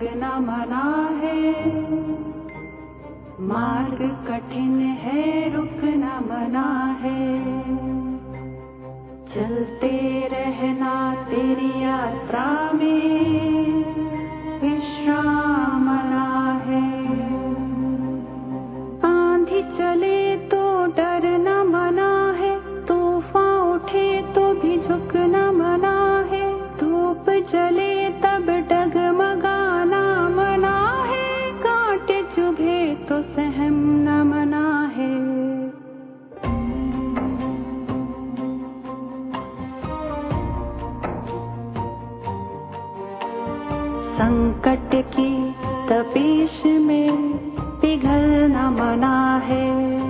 थकना मना है, मार्ग कठिन है रुकना मना है, चलते रहना तेरी यात्रा में विश्राम मना है। आंधी चले तो डरना मना है, तूफान उठे तो भी झुकना मना है, धूप जले तब डगमगाना मना है, कांटे चुभे तो सहमना मना है। संकट की तपीश में पिघलना मना है,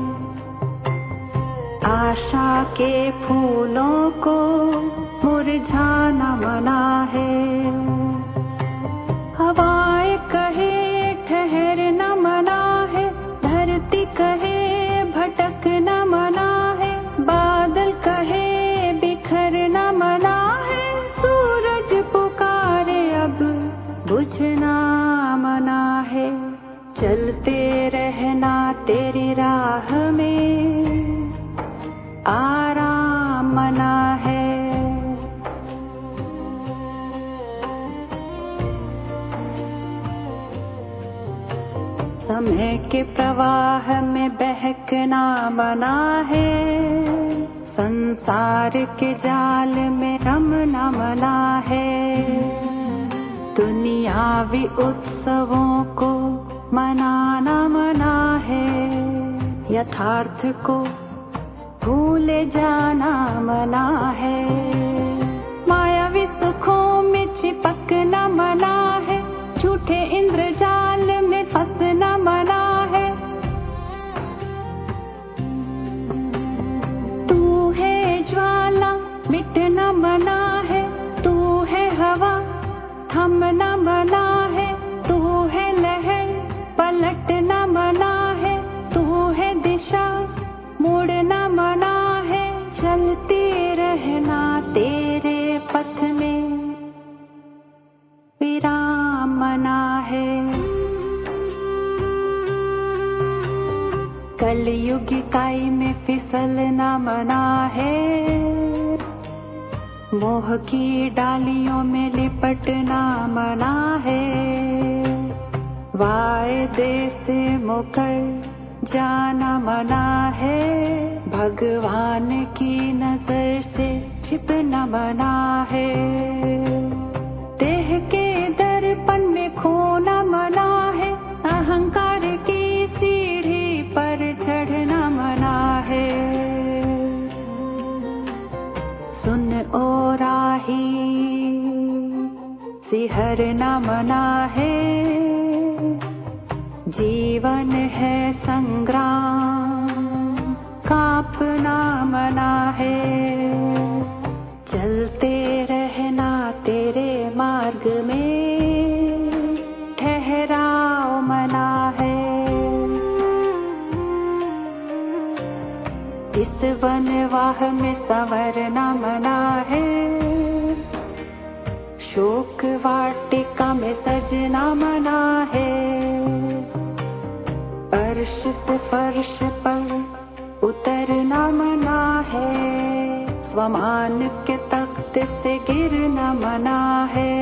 आशा के फूलों को मुरझाना मना है, हवाएं कहे ठहरना मना है, धरती कहे भटकना मना है, बादल कहे बिखरना मना है, सूरज पुकारे अब बुझना मना है, चलते रहना तेरी राह में आराम मना है। समय के प्रवाह में बहकना मना है, संसार के जाल में रमना मना है, दुनियावी उत्सवों को मनाना मना है, यथार्थ को भूले जाना मना है, मायावी सुखों में चिपकना मना है, झूठे इंद्रजाल में फंसना मना है, तू है ज्वाला मिटना मना है, तू है हवा थमना मना है, तू है लहर पलटना मना है, तू है दिशा मुड़ना मना है, चलते रहना तेरे पथ में विराम मना है। कलयुग काई में फिसलना मना है, मोह की डालियों में लिपटना मना है, वायदे से मुकर जाना मना है, भगवान की नजर से छिपना मना है, देह के दर्पण में खोना मना है, अहंकार की सीढ़ी पर चढ़ना मना है, सुन ओ राही सिहरना मना है, जीवन है संग्राम कांपना मना है, चलते रहना तेरे मार्ग में ठहराव मना है, इस वनवाह में संवरना मना है, शोक वाटिका में सजना मना है, अर्श से फर्श पर उतरना मना है, स्वमान के तख्त से गिरना मना है,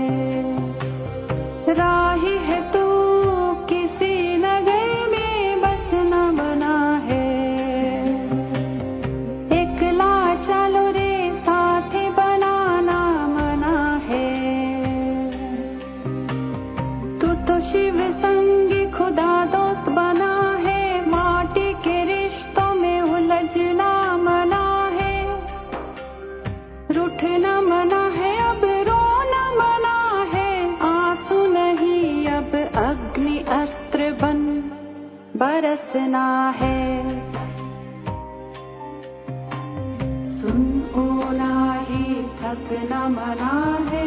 राही है तू किसी नगर में बसना मना है, एकला चलो रे साथी बनाना मना है, तू तो शिव संगी खुदा दोस्त बना है, माटी के रिश्तों में उलझना मना है, रूठना मना है, अब रोना मना है, आंसू नहीं अब अग्नि अस्त्र बन बरसना है, सुन ओ राही थकना मना है,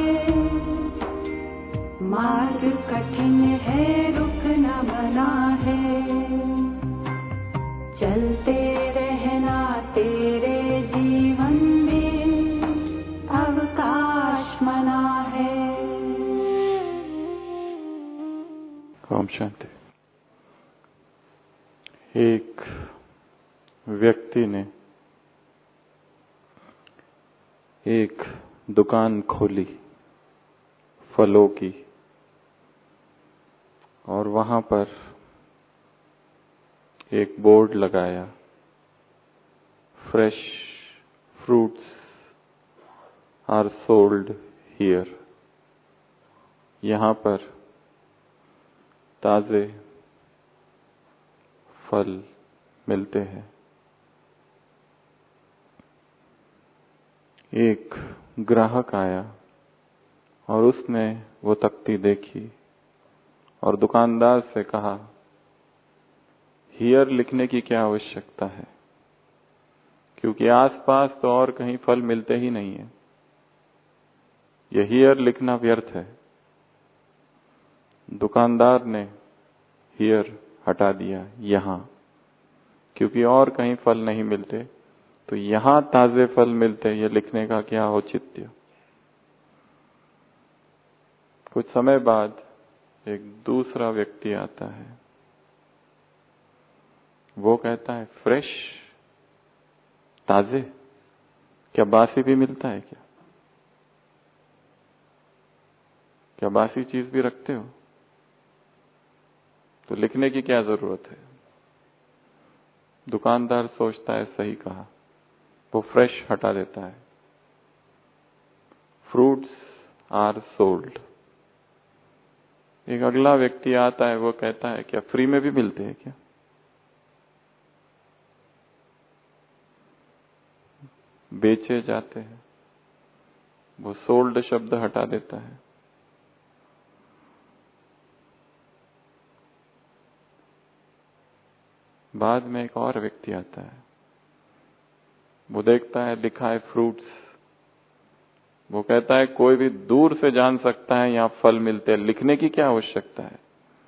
मार्ग कठिन है रुकना मना है, चलते रहना तेरे जीवन में अवकाश मना है। एक दुकान खोली फलों की और वहां पर एक बोर्ड लगाया, fresh fruits are sold here. यहाँ पर ताजे फल मिलते हैं। एक ग्राहक आया और उसने वो तख्ती देखी और दुकानदार से कहा, हियर लिखने की क्या आवश्यकता है, क्योंकि आसपास तो और कहीं फल मिलते ही नहीं है। ये हियर लिखना व्यर्थ है। दुकानदार ने हियर हटा दिया, यहां, क्योंकि और कहीं फल नहीं मिलते, तो यहां ताजे फल मिलते, ये लिखने का क्या औचित्य। कुछ समय बाद एक दूसरा व्यक्ति आता है। वो कहता है, फ्रेश, ताजे, क्या बासी भी मिलता है क्या? क्या बासी चीज भी रखते हो? तो लिखने की क्या जरूरत है? दुकानदार सोचता है सही कहा, वो फ्रेश हटा देता है। Fruits are sold. एक अगला व्यक्ति आता है, वो कहता है, क्या फ्री में भी मिलते हैं क्या? बेचे जाते हैं। वो सोल्ड शब्द हटा देता है। बाद में एक और व्यक्ति आता है, वो देखता है लिखा है फ्रूट्स। वो कहता है, कोई भी दूर से जान सकता है यहाँ फल मिलते हैं, लिखने की क्या आवश्यकता है।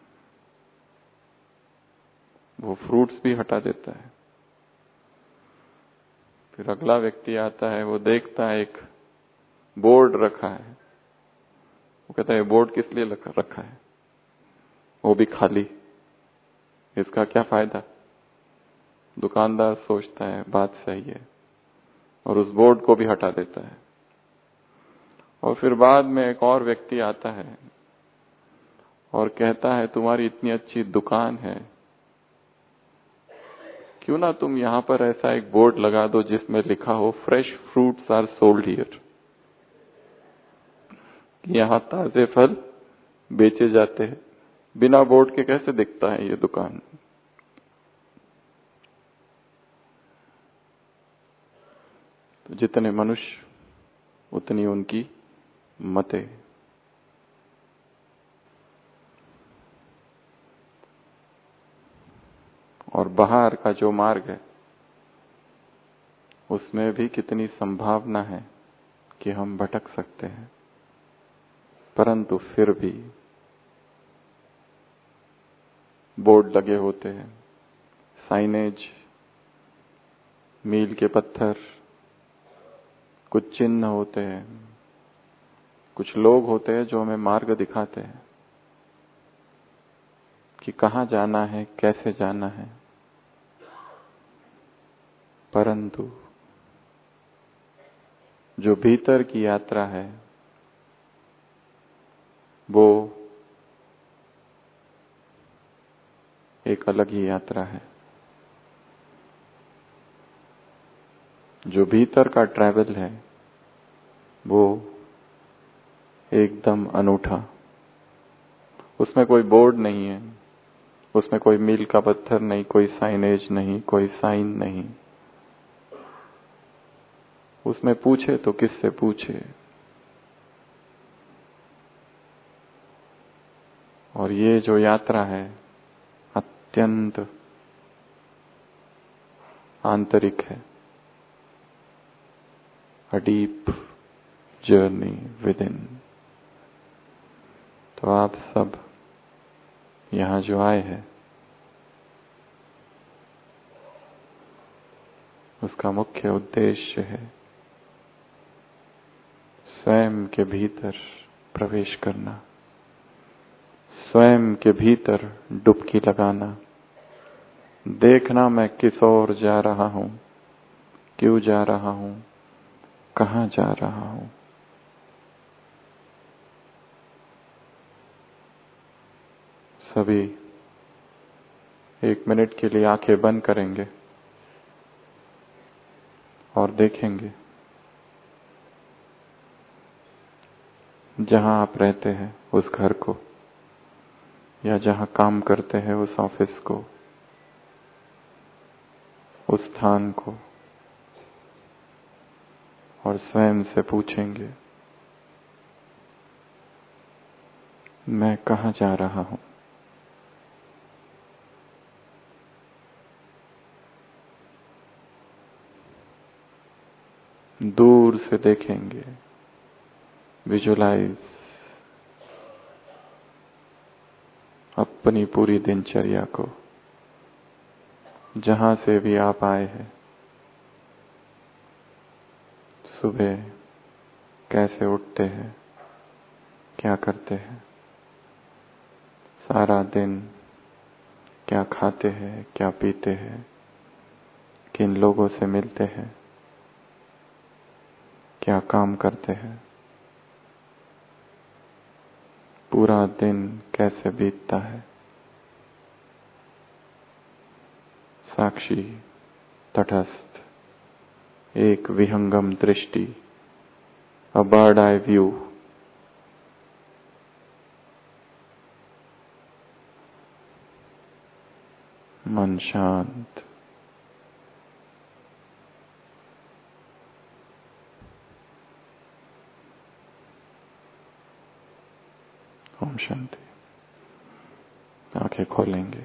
वो फ्रूट्स भी हटा देता है। फिर अगला व्यक्ति आता है, वो देखता है एक बोर्ड रखा है। वो कहता है, बोर्ड किस लिए रखा है, वो भी खाली, इसका क्या फायदा। दुकानदार सोचता है बात सही है और उस बोर्ड को भी हटा देता है। और फिर बाद में एक और व्यक्ति आता है और कहता है, तुम्हारी इतनी अच्छी दुकान है, क्यों ना तुम यहाँ पर ऐसा एक बोर्ड लगा दो जिसमें लिखा हो, fresh fruits are sold here. यहाँ ताजे फल बेचे जाते हैं। बिना बोर्ड के कैसे दिखता है ये दुकान। तो जितने मनुष्य उतनी उनकी मतें। और बाहर का जो मार्ग है उसमें भी कितनी संभावना है कि हम भटक सकते हैं, परंतु फिर भी बोर्ड लगे होते हैं, साइनेज, मील के पत्थर, कुछ चिन्ह होते हैं, कुछ लोग होते हैं जो हमें मार्ग दिखाते हैं कि कहाँ जाना है, कैसे जाना है। परंतु जो भीतर की यात्रा है वो एक अलग ही यात्रा है। जो भीतर का ट्रैवल है वो एकदम अनूठा। उसमें कोई बोर्ड नहीं है, उसमें कोई मील का पत्थर नहीं, कोई साइनेज नहीं, कोई साइन नहीं। उसमें पूछे तो किससे पूछे। और ये जो यात्रा है अत्यंत आंतरिक है। A deep journey within। तो आप सब यहाँ जो आए हैं उसका मुख्य उद्देश्य है स्वयं के भीतर प्रवेश करना, स्वयं के भीतर डुबकी लगाना, देखना मैं किस ओर जा रहा हूं, क्यों जा रहा हूं, कहाँ जा रहा हूं? सभी 1 मिनट के लिए आंखें बंद करेंगे और देखेंगे जहां आप रहते हैं उस घर को, या जहां काम करते हैं उस ऑफिस को, उस स्थान को, और स्वयं से पूछेंगे मैं कहाँ जा रहा हूं? दूर से देखेंगे, विजुलाइज अपनी पूरी दिनचर्या को, जहां से भी आप आए हैं। सुबह कैसे उठते हैं, क्या करते हैं, सारा दिन क्या खाते हैं, क्या पीते हैं, किन लोगों से मिलते हैं, क्या काम करते हैं, पूरा दिन कैसे बीतता है। साक्षी, तटस्थ, एक विहंगम दृष्टि, अ बर्ड आई व्यू। मन शांत। ओम शांति। आंखें खोलेंगे।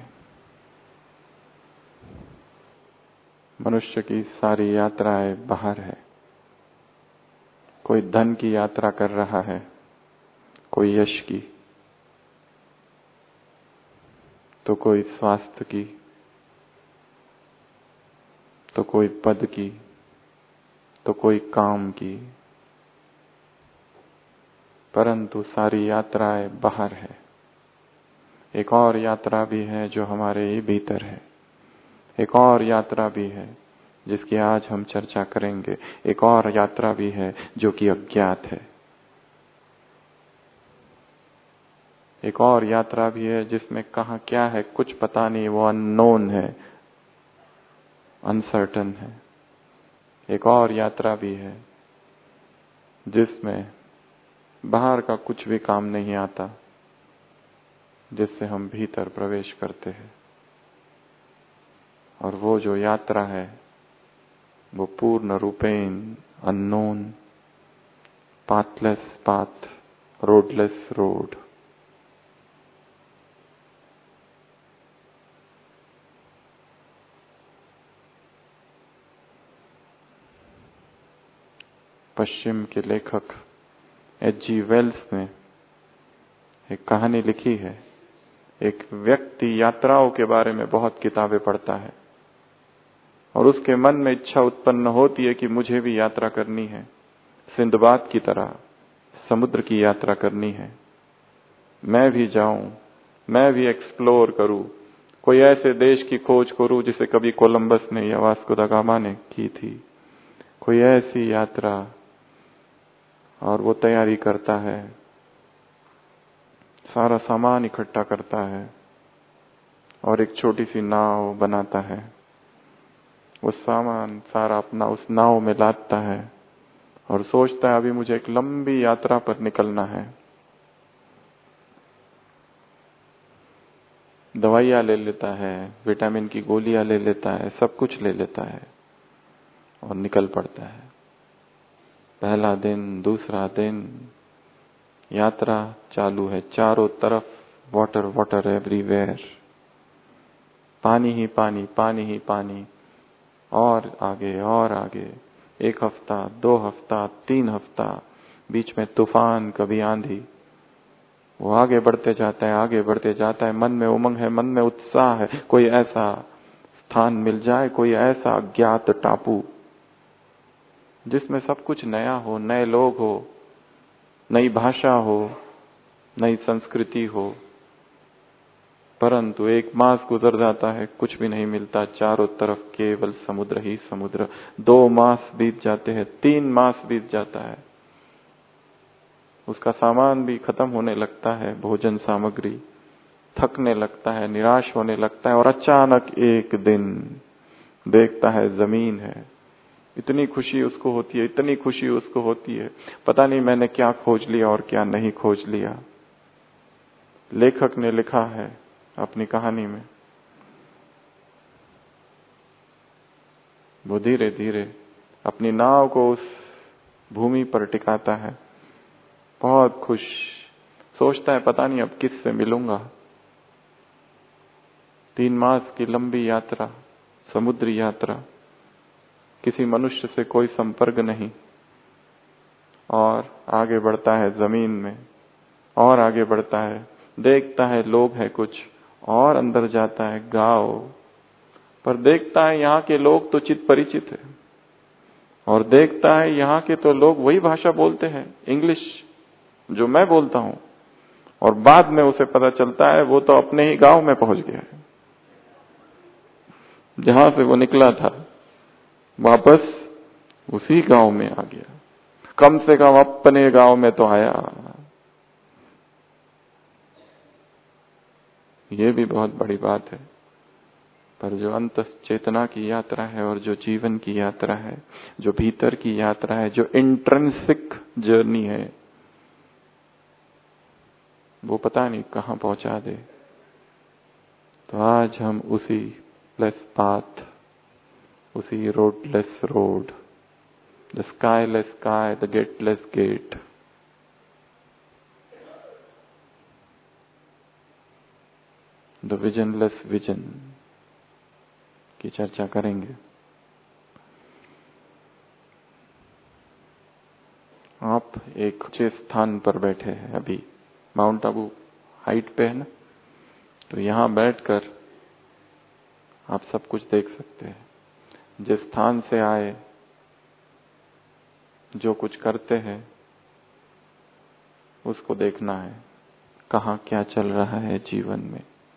मनुष्य की सारी यात्राएं बाहर है। कोई धन की यात्रा कर रहा है, कोई यश की, तो कोई स्वास्थ्य की, तो कोई पद की, तो कोई काम की, परंतु सारी यात्राएं बाहर है। एक और यात्रा भी है जो हमारे ही भीतर है। एक और यात्रा भी है जिसकी आज हम चर्चा करेंगे। एक और यात्रा भी है जो कि अज्ञात है। एक और यात्रा भी है जिसमें कहाँ क्या है कुछ पता नहीं, वो अननोन है, अनसर्टन है। एक और यात्रा भी है जिसमें बाहर का कुछ भी काम नहीं आता, जिससे हम भीतर प्रवेश करते हैं। और वो जो यात्रा है वो पूर्ण रूपेण unknown, pathless path, roadless road. पश्चिम के लेखक H.G. वेल्स ने एक कहानी लिखी है। एक व्यक्ति यात्राओं के बारे में बहुत किताबें पढ़ता है और उसके मन में इच्छा उत्पन्न होती है कि मुझे भी यात्रा करनी है, सिंदबाद की तरह समुद्र की यात्रा करनी है। मैं भी जाऊं, मैं भी एक्सप्लोर करूं, कोई ऐसे देश की खोज करूं जिसे कभी कोलंबस ने या वास्को दा गामा ने की थी। कोई ऐसी यात्रा, और वो तैयारी करता है, सारा सामान इकट्ठा करता है और एक छोटी सी नाव बनाता है। वो सामान सारा अपना उस नाव में लादता है और सोचता है अभी मुझे एक लंबी यात्रा पर निकलना है। दवाइयां ले लेता है, विटामिन की गोलियां ले लेता है, सब कुछ ले लेता है और निकल पड़ता है। पहला दिन, दूसरा दिन, यात्रा चालू है। चारों तरफ वाटर वाटर एवरीवेयर, पानी ही पानी, पानी ही पानी, और आगे और आगे। 1 हफ्ता, 2 हफ्ता, 3 हफ्ता, बीच में तूफान, कभी आंधी। वो आगे बढ़ते जाता है, आगे बढ़ते जाता है। मन में उमंग है, मन में उत्साह है। कोई ऐसा स्थान मिल जाए, कोई ऐसा अज्ञात टापू जिसमें सब कुछ नया हो, नए लोग हो, नई भाषा हो, नई संस्कृति हो, परंतु 1 मास गुजर जाता है, कुछ भी नहीं मिलता, चारों तरफ केवल समुद्र ही समुद्र। 2 मास बीत जाते हैं, 3 मास बीत जाता है, उसका सामान भी खत्म होने लगता है, भोजन सामग्री, थकने लगता है, निराश होने लगता है, और अचानक एक दिन देखता है जमीन है। इतनी खुशी उसको होती है, इतनी खुशी उसको होती है, पता नहीं मैंने क्या खोज लिया और क्या नहीं खोज लिया। लेखक ने लिखा है अपनी कहानी में, वो धीरे धीरे अपनी नाव को उस भूमि पर टिकाता है, बहुत खुश, सोचता है पता नहीं अब किससे मिलूंगा। 3 मास की लंबी यात्रा, समुद्री यात्रा, किसी मनुष्य से कोई संपर्क नहीं, और आगे बढ़ता है जमीन में, और आगे बढ़ता है, देखता है लोग हैं कुछ, और अंदर जाता है गांव, पर देखता है यहाँ के लोग तो चित परिचित है, और देखता है यहाँ के तो लोग वही भाषा बोलते हैं, इंग्लिश जो मैं बोलता हूं, और बाद में उसे पता चलता है वो तो अपने ही गांव में पहुंच गया है, जहां से वो निकला था, वापस उसी गांव में आ गया। कम से कम अपने गांव में तो आया। ये भी बहुत बड़ी बात है। पर जो अंत चेतना की यात्रा है और जो जीवन की यात्रा है, जो भीतर की यात्रा है, जो इंट्रिंसिक जर्नी है, वो पता नहीं कहां पहुंचा दे। तो आज हम उसी लेस पाथ, उसी roadless road, the skyless sky, the gateless gate, the visionless vision की चर्चा करेंगे। आप एक ऊंचे स्थान पर बैठे हैं, अभी माउंट आबू हाइट पे है ना, तो यहां बैठकर आप सब कुछ देख सकते हैं। जिस स्थान से आए, जो कुछ करते हैं, उसको देखना है, कहाँ क्या चल रहा है जीवन में।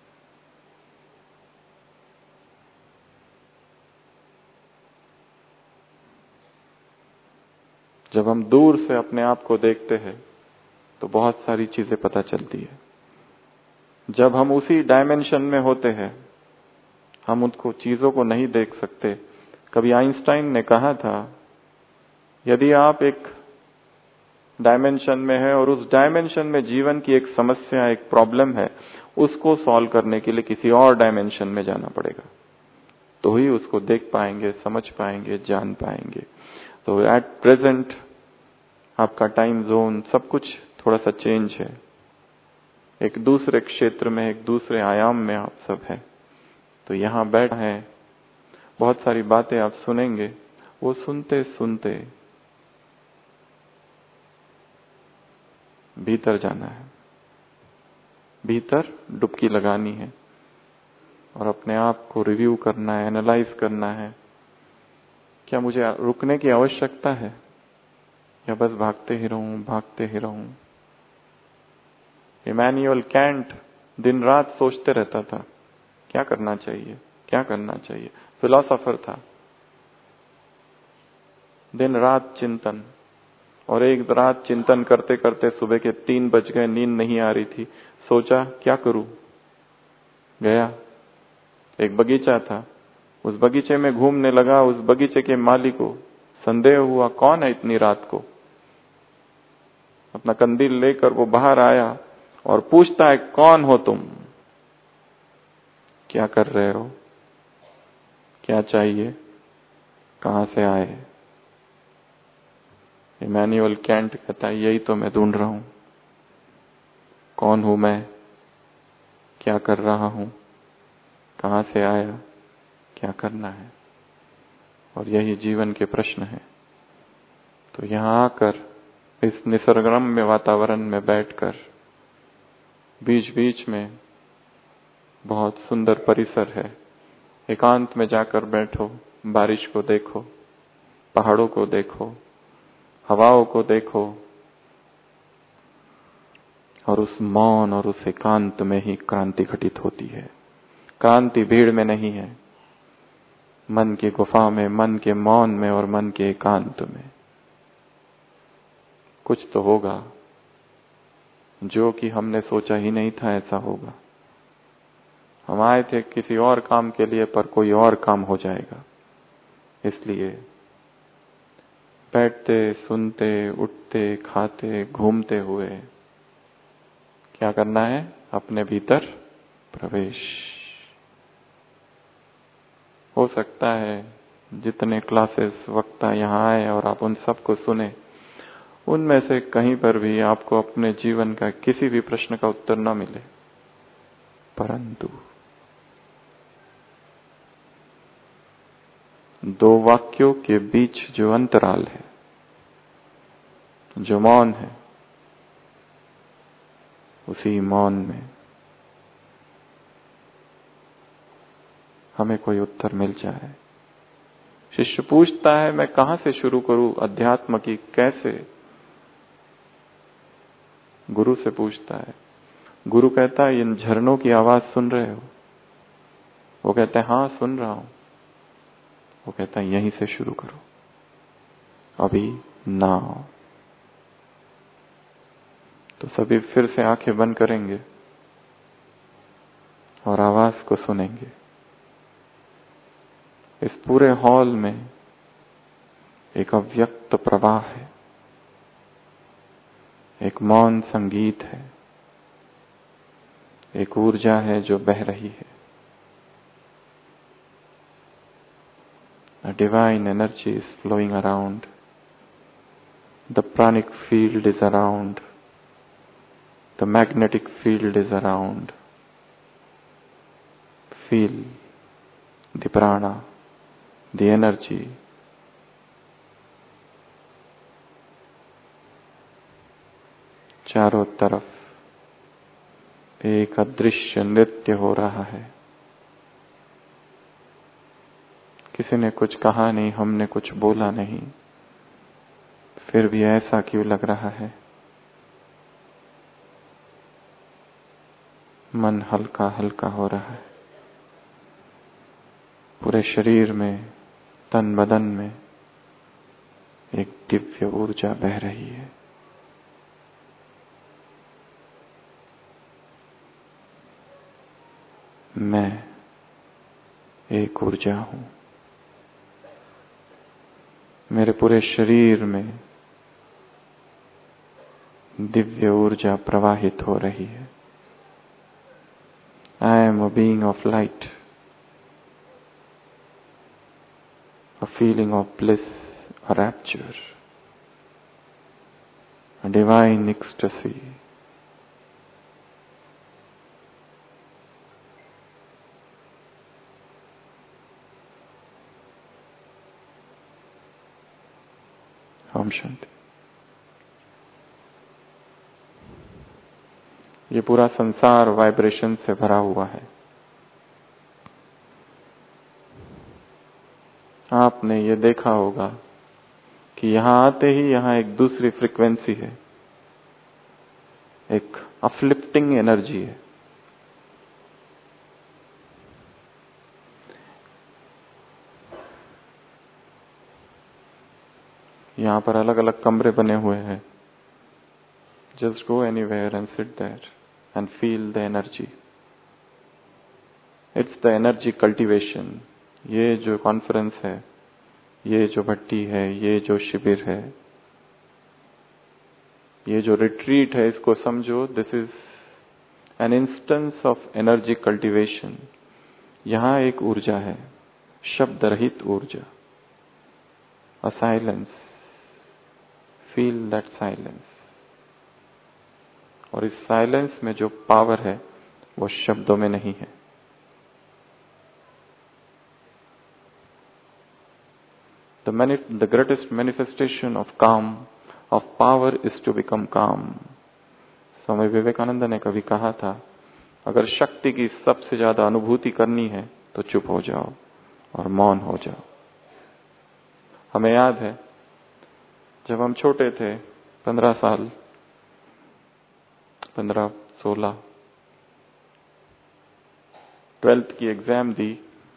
जब हम दूर से अपने आप को देखते हैं तो बहुत सारी चीजें पता चलती है। जब हम उसी डायमेंशन में होते हैं, हम उनको चीजों को नहीं देख सकते। कभी आइंस्टाइन ने कहा था, यदि आप एक डायमेंशन में है और उस डायमेंशन में जीवन की एक समस्या, एक प्रॉब्लम है, उसको सॉल्व करने के लिए किसी और डायमेंशन में जाना पड़ेगा, तो ही उसको देख पाएंगे, समझ पाएंगे, जान पाएंगे। तो एट प्रेजेंट आपका टाइम जोन, सब कुछ थोड़ा सा चेंज है, एक दूसरे क्षेत्र में, एक दूसरे आयाम में आप सब हैं। तो यहां बैठ हैं, बहुत सारी बातें आप सुनेंगे, वो सुनते सुनते भीतर जाना है, भीतर डुबकी लगानी है और अपने आप को रिव्यू करना है, एनालाइज करना है। क्या मुझे रुकने की आवश्यकता है, या बस भागते ही रहूं, भागते ही रहूं? इमैनुअल कैंट दिन रात सोचते रहता था, क्या करना चाहिए, क्या करना चाहिए। फिलॉसफर था, दिन रात चिंतन, और एक रात चिंतन करते करते सुबह के 3 बज गए, नींद नहीं आ रही थी। सोचा क्या करूं, गया एक बगीचा था, उस बगीचे में घूमने लगा। उस बगीचे के माली को संदेह हुआ, कौन है इतनी रात को। अपना कंदील लेकर वो बाहर आया और पूछता है, कौन हो तुम, क्या कर रहे हो, क्या चाहिए, कहां से आए। इमैनुअल कैंट कहता है, यही तो मैं ढूंढ रहा हूं, कौन हूं मैं, क्या कर रहा हूं, कहां से आया, क्या करना है। और यही जीवन के प्रश्न है। तो यहां आकर इस निसर्गरम्य वातावरण में बैठकर, बीच बीच में बहुत सुंदर परिसर है, एकांत में जाकर बैठो, बारिश को देखो, पहाड़ों को देखो, हवाओं को देखो, और उस मौन और उस एकांत में ही क्रांति घटित होती है। क्रांति भीड़ में नहीं है, मन की गुफा में, मन के मौन में और मन के एकांत में। कुछ तो होगा जो कि हमने सोचा ही नहीं था ऐसा होगा। हम आए थे किसी और काम के लिए, पर कोई और काम हो जाएगा। इसलिए बैठते, सुनते, उठते, खाते, घूमते हुए क्या करना है? अपने भीतर प्रवेश। हो सकता है जितने क्लासेस वक्ता यहाँ आए और आप उन सबको सुने, उनमें से कहीं पर भी आपको अपने जीवन का किसी भी प्रश्न का उत्तर न मिले, परंतु दो वाक्यों के बीच जो अंतराल है, जो मौन है, उसी मौन में हमें कोई उत्तर मिल जाए। शिष्य पूछता है, मैं कहां से शुरू करूं अध्यात्म की, कैसे? गुरु से पूछता है। गुरु कहता है, इन झरनों की आवाज सुन रहे हो? वो कहते हैं, हाँ सुन रहा हूं। वो कहता है, यहीं से शुरू करो, अभी नाउ। तो सभी फिर से आंखें बंद करेंगे और आवाज को सुनेंगे। इस पूरे हॉल में एक अव्यक्त प्रवाह है, एक मौन संगीत है, एक ऊर्जा है जो बह रही है। A divine energy is flowing around. The pranic field is around. The magnetic field is around. Feel the prana, the energy. चारों तरफ एक अदृश्य नृत्य हो रहा है। किसी ने कुछ कहा नहीं, हमने कुछ बोला नहीं, फिर भी ऐसा क्यों लग रहा है? मन हल्का हल्का हो रहा है। पूरे शरीर में, तन बदन में एक दिव्य ऊर्जा बह रही है। मैं एक ऊर्जा हूं। मेरे पूरे शरीर में दिव्य ऊर्जा प्रवाहित हो रही है। I am a being of light, a feeling of bliss, a rapture, a divine ecstasy. Om Shanti. ये पूरा संसार वाइब्रेशन से भरा हुआ है। आपने ये देखा होगा कि यहां आते ही यहां एक दूसरी फ्रीक्वेंसी है, एक अपलिफ्टिंग एनर्जी है। यहां पर अलग अलग कमरे बने हुए हैं। Just go anywhere and sit there and feel the energy. It's the energy cultivation. ये जो कॉन्फ्रेंस है, ये जो भट्टी है, ये जो शिविर है, ये जो रिट्रीट है, इसको समझो, this is an instance of energy cultivation. यहां एक ऊर्जा है, शब्द रहित ऊर्जा, a silence. Feel that silence. और इस साइलेंस में जो पावर है वो शब्दों में नहीं है। The greatest manifestation of calm, of power is to become calm. स्वामी विवेकानंद ने कभी कहा था, अगर शक्ति की सबसे ज्यादा अनुभूति करनी है तो चुप हो जाओ और मौन हो जाओ। हमें याद है जब हम छोटे थे, 15 साल 15-16 12th की एग्जाम दी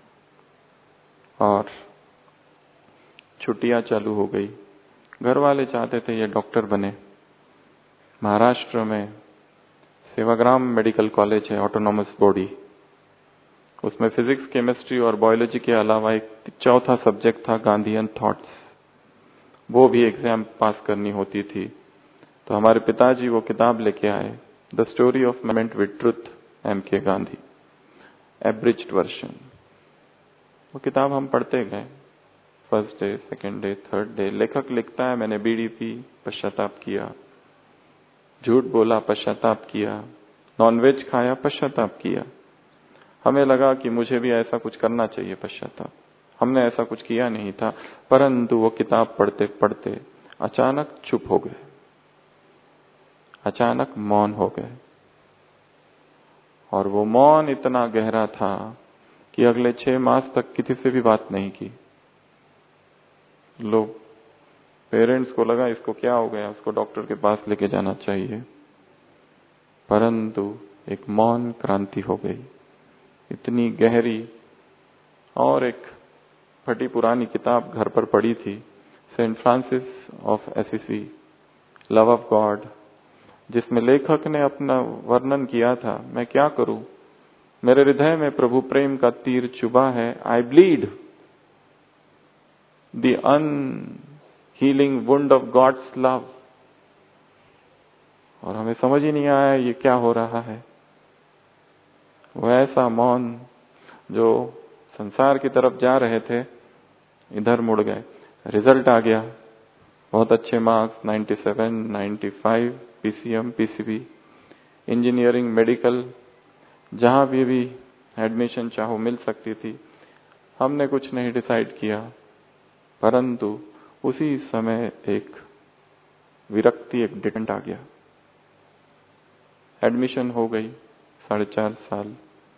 और छुट्टियां चालू हो गई। घर वाले चाहते थे ये डॉक्टर बने। महाराष्ट्र में सेवाग्राम मेडिकल कॉलेज है, ऑटोनॉमस बॉडी। उसमें फिजिक्स, केमिस्ट्री और बायोलॉजी के अलावा एक चौथा सब्जेक्ट था गांधीयन थॉट्स। वो भी एग्जाम पास करनी होती थी। तो हमारे पिताजी वो किताब लेके आए, the story of movement with truth, M.K. Gandhi, abridged version. वो किताब हम पढ़ते गए, first day, second day, third day. लेखक लिखता है, मैंने बीड़ी पी, पश्चाताप किया, झूठ बोला, पश्चाताप किया, नॉनवेज खाया, पश्चाताप किया। हमें लगा कि मुझे भी ऐसा कुछ करना चाहिए, पश्चाताप। हमने ऐसा कुछ किया नहीं था, परंतु वो किताब पढ़ते पढ़ते अचानक चुप हो गए, अचानक मौन हो गए। और वो मौन इतना गहरा था कि अगले 6 मास तक किसी से भी बात नहीं की। लोग, पेरेंट्स को लगा इसको क्या हो गया, उसको डॉक्टर के पास लेके जाना चाहिए। परंतु एक मौन क्रांति हो गई, इतनी गहरी। और एक फटी पुरानी किताब घर पर पड़ी थी, Saint Francis of Assisi, love of God, जिसमें लेखक ने अपना वर्णन किया था, मैं क्या करूं, मेरे हृदय में प्रभु प्रेम का तीर चुभा है, I bleed the unhealing wound of God's love. और हमें समझ ही नहीं आया ये क्या हो रहा है। वो ऐसा मौन, जो संसार की तरफ जा रहे थे, इधर मुड़ गए। रिजल्ट आ गया, बहुत अच्छे marks, 97, 95, PCM, PCB, engineering, medical, जहां भी एडमिशन चाहो मिल सकती थी। हमने कुछ नहीं डिसाइड किया, परंतु उसी समय एक विरक्ति, एक डिटेंट आ गया। एडमिशन हो गई, 4.5 साल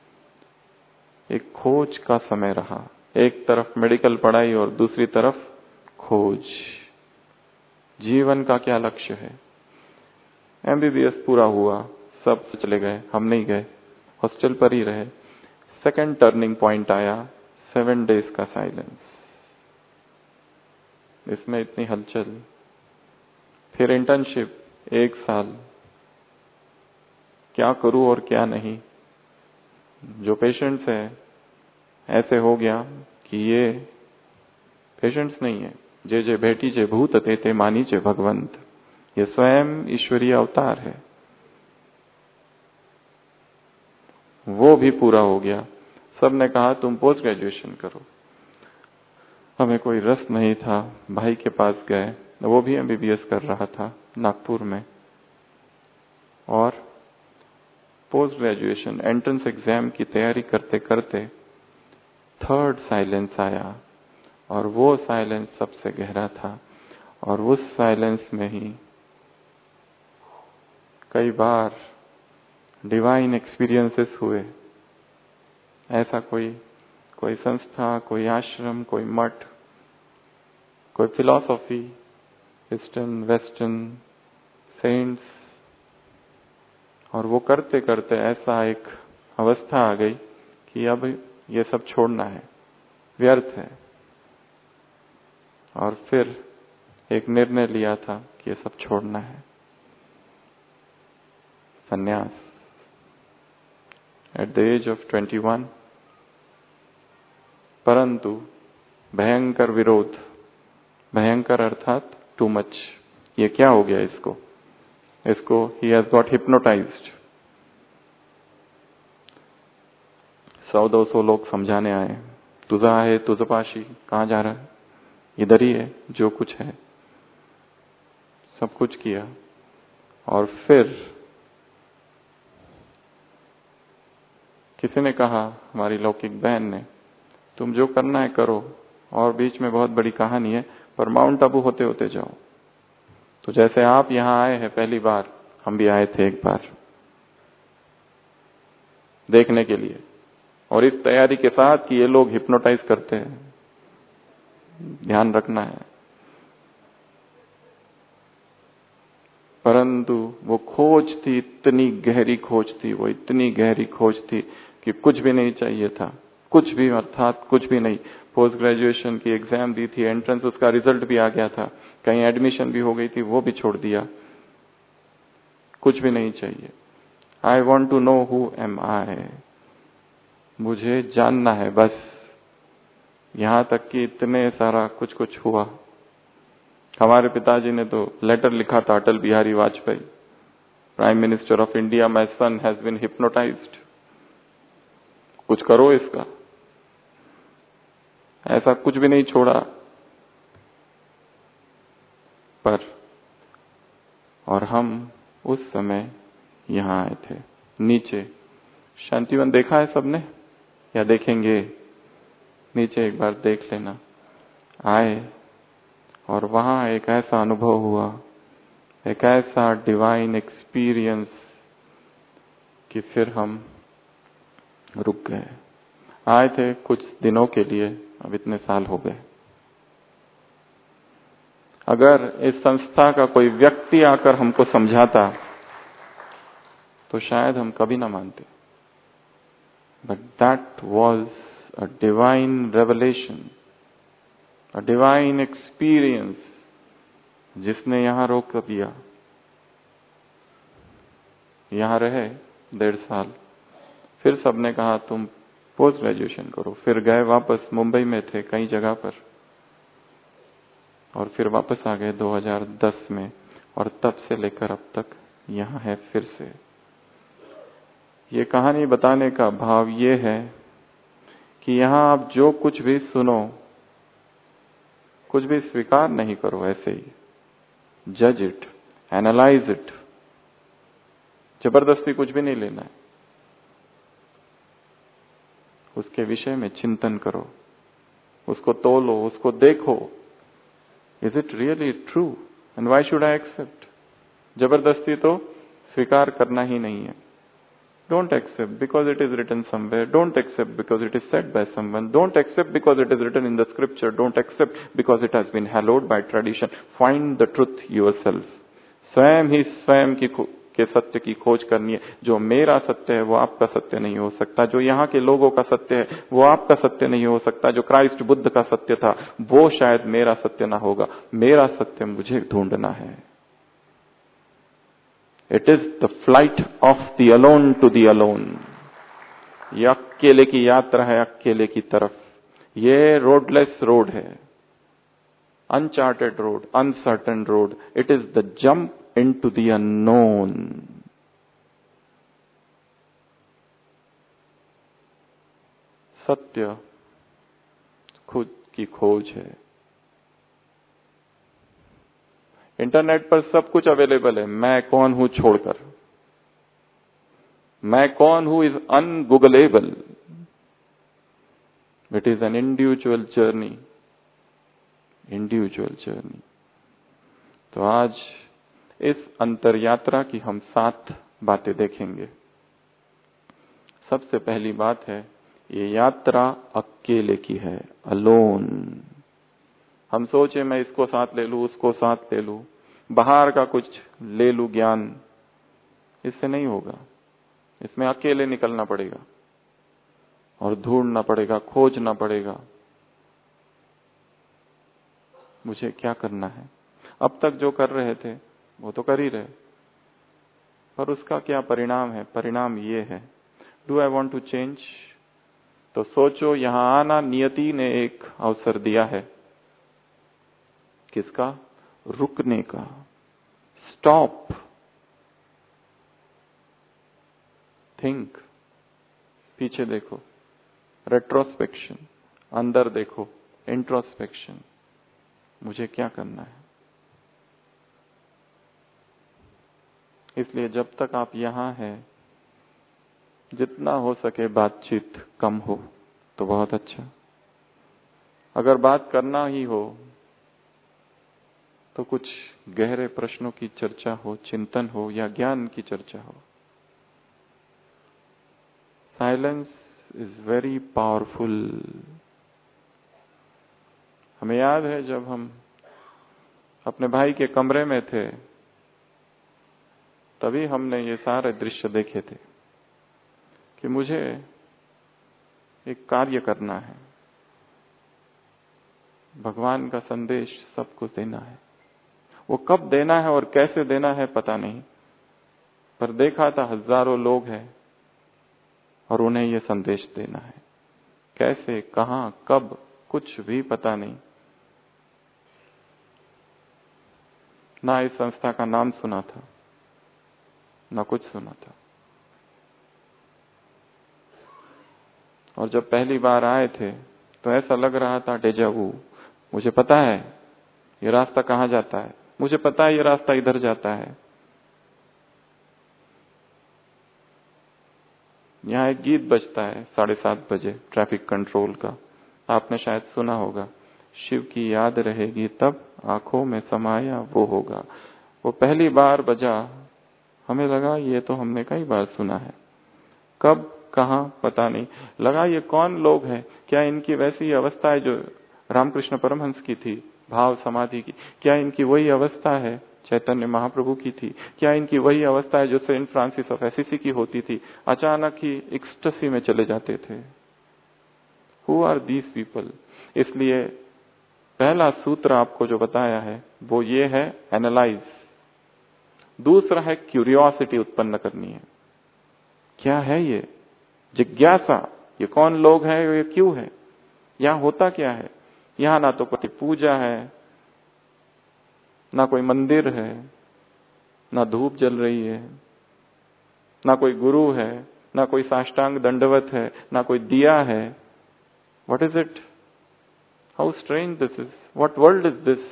एक खोज का समय रहा। एक तरफ मेडिकल पढ़ाई और दूसरी तरफ खोज, जीवन का क्या लक्ष्य है। MBBS पूरा हुआ, सब चले गए, हम नहीं गए, हॉस्टल पर ही रहे। सेकंड टर्निंग पॉइंट आया, 7 days का साइलेंस। इसमें इतनी हलचल। फिर इंटर्नशिप, 1 साल, क्या करूं और क्या नहीं। जो पेशेंट्स है, ऐसे हो गया कि ये पेशेंट्स नहीं है, जे जे भेटी जे भूत ते मानी जे भगवंत, ये स्वयं ईश्वरीय अवतार है। वो भी पूरा हो गया। सबने कहा तुम पोस्ट ग्रेजुएशन करो। हमें कोई रस नहीं था, भाई के पास गए, वो भी MBBS कर रहा था नागपुर में। और पोस्ट ग्रेजुएशन एंट्रेंस एग्जाम की तैयारी करते करते थर्ड साइलेंस आया, और वो साइलेंस सबसे गहरा था। और उस साइलेंस में ही कई बार डिवाइन एक्सपीरियंसेस हुए। ऐसा कोई संस्था, कोई आश्रम, कोई मठ, कोई फिलॉसफी, ईस्टर्न, वेस्टर्न, सेंट्स, और वो करते करते ऐसा एक अवस्था आ गई कि अब ये सब छोड़ना है, व्यर्थ है। और फिर एक निर्णय लिया था कि ये सब छोड़ना है, संन्यास। At the age of 21। परंतु भयंकर विरोध, भयंकर अर्थात टू मच। ये क्या हो गया इसको ही हैज गॉट हिप्नोटाइज्ड। 100-200 लोग समझाने आए, तुझा है तुझपाशी, कहाँ जा रहा है, इधर ही है, जो कुछ है सब कुछ किया। और फिर किसी ने कहा, हमारी लौकिक बहन ने, तुम जो करना है करो, और बीच में बहुत बड़ी कहानी है, पर माउंट आबू होते होते जाओ। तो जैसे आप यहाँ आए हैं पहली बार, हम भी आए थे एक बार देखने के लिए, और इस तैयारी के साथ कि ये लोग हिप्नोटाइज करते हैं, ध्यान रखना है। परंतु वो खोज थी, इतनी गहरी खोज थी, वो इतनी गहरी खोज थी कि कुछ भी नहीं चाहिए था, कुछ भी, अर्थात कुछ भी नहीं। पोस्ट ग्रेजुएशन की एग्जाम दी थी, एंट्रेंस, उसका रिजल्ट भी आ गया था, कहीं एडमिशन भी हो गई थी, वो भी छोड़ दिया, कुछ भी नहीं चाहिए। I want to know who am I, मुझे जानना है बस। यहां तक कि इतने सारा कुछ कुछ हुआ। हमारे पिताजी ने तो लेटर लिखा था Atal Bihari Vajpayee, prime minister of India, my son has been hypnotised, कुछ करो इसका। ऐसा कुछ भी नहीं छोड़ा। पर और हम उस समय यहां आए थे नीचे। शांतिवन देखा है सबने या देखेंगे? नीचे एक बार देख लेना। आए और वहां एक ऐसा अनुभव हुआ, एक ऐसा डिवाइन एक्सपीरियंस कि फिर हम रुक गए। आए थे कुछ दिनों के लिए, अब इतने साल हो गए। अगर इस संस्था का कोई व्यक्ति आकर हमको समझाता तो शायद हम कभी ना मानते। But that was a divine revelation, a divine experience, जिसने यहां रोक दिया। यहां रहे 1.5 साल, फिर सबने कहा तुम पोस्ट ग्रेजुएशन करो, फिर गए वापस, मुंबई में थे कई जगह पर, और फिर वापस आ गए 2010 में, और तब से लेकर अब तक यहां है फिर से। ये कहानी बताने का भाव ये है कि यहां आप जो कुछ भी सुनो, कुछ भी स्वीकार नहीं करो ऐसे ही। जज इट, एनालाइज इट, जबरदस्ती कुछ भी नहीं लेना है। उसके विषय में चिंतन करो, उसको तोलो, उसको देखो। Is it really true and why should I accept? जबरदस्ती तो स्वीकार करना ही नहीं है। Don't accept because it is written somewhere. Don't accept because it is said by someone. Don't accept because it is written in the scripture. Don't accept because it has been hallowed by tradition. Find the truth yourself. स्वयं ही स्वयं के सत्य की खोज करनी है। जो मेरा सत्य है वो आपका सत्य नहीं हो सकता। जो यहाँ के लोगों का सत्य है वो आपका सत्य नहीं हो सकता। जो क्राइस्ट बुद्ध का सत्य था वो शायद मेरा सत्य ना होगा। मेरा सत्य मुझे ढूंढना है। It is the flight of the alone to the alone. ये अकेले की यात्रा है, अकेले की तरफ। ये रोडलेस रोड है, uncharted road, uncertain road. It is the jump into the unknown. सत्य खुद की खोज है। इंटरनेट पर सब कुछ अवेलेबल है। मैं कौन हूं छोड़कर, मैं कौन हूं is ungoogleable. It is an individual journey, individual journey. तो आज इस अंतर यात्रा की हम 7 बातें देखेंगे। सबसे पहली बात है, ये यात्रा अकेले की है, अलोन। हम सोचे मैं इसको साथ ले लूं, उसको साथ ले लूं, बाहर का कुछ ले लूं ज्ञान, इससे नहीं होगा। इसमें अकेले निकलना पड़ेगा और ढूंढना पड़ेगा, खोजना पड़ेगा मुझे क्या करना है। अब तक जो कर रहे थे वो तो कर ही रहे, पर उसका क्या परिणाम है? परिणाम ये है, do I want to change? तो सोचो, यहां आना नियति ने एक अवसर दिया है। किसका? रुकने का। स्टॉप, थिंक, पीछे देखो, रेट्रोस्पेक्शन, अंदर देखो, इंट्रोस्पेक्शन, मुझे क्या करना है। इसलिए जब तक आप यहां हैं, जितना हो सके बातचीत कम हो तो बहुत अच्छा। अगर बात करना ही हो तो कुछ गहरे प्रश्नों की चर्चा हो, चिंतन हो या ज्ञान की चर्चा हो। Silence is very powerful. हमें याद है जब हम अपने भाई के कमरे में थे तभी हमने ये सारे दृश्य देखे थे कि मुझे एक कार्य करना है, भगवान का संदेश सबको देना है। वो कब देना है और कैसे देना है पता नहीं, पर देखा था हजारों लोग हैं और उन्हें ये संदेश देना है। कैसे, कहां, कब, कुछ भी पता नहीं। ना इस संस्था का नाम सुना था, ना कुछ सुना था। और जब पहली बार आए थे तो ऐसा लग रहा था डेजा वू। मुझे पता है ये रास्ता कहां जाता है, मुझे पता है ये रास्ता इधर जाता है। यहाँ एक गीत बजता है 7:30 बजे ट्रैफिक कंट्रोल का, आपने शायद सुना होगा। शिव की याद रहेगी तब आंखों में समाया वो होगा। वो पहली बार बजा, हमें लगा ये तो हमने कई बार सुना है, कब कहां पता नहीं। लगा ये कौन लोग हैं, क्या इनकी वैसी अवस्था है जो रामकृष्ण परमहंस की थी, भाव समाधि की? क्या इनकी वही अवस्था है चैतन्य महाप्रभु की थी? क्या इनकी वही अवस्था है जो सेंट फ्रांसिस ऑफ एसिसी की होती थी? अचानक ही एक्सटेसी में चले जाते थे। Who are these people? इसलिए पहला सूत्र आपको जो बताया है वो ये है, एनालाइज। दूसरा है क्यूरियोसिटी उत्पन्न करनी है। क्या है ये? जिज्ञासा। ये कौन लोग हैं, ये क्यों है, यहां होता क्या है? यहां ना तो कोई पूजा है, ना कोई मंदिर है, ना धूप जल रही है, ना कोई गुरु है, ना कोई साष्टांग दंडवत है, ना कोई दिया है। What is it? How strange this is, what world is this?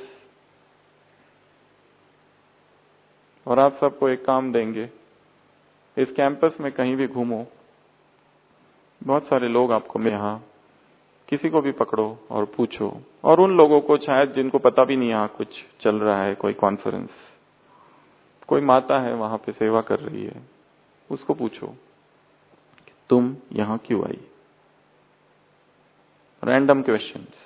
और आप सबको एक काम देंगे, इस कैंपस में कहीं भी घूमो, बहुत सारे लोग आपको मिले, यहां किसी को भी पकड़ो और पूछो। और उन लोगों को शायद जिनको पता भी नहीं यहां कुछ चल रहा है, कोई कॉन्फ्रेंस, कोई माता है वहां पे सेवा कर रही है, उसको पूछो कि तुम यहां क्यों आई? Random questions.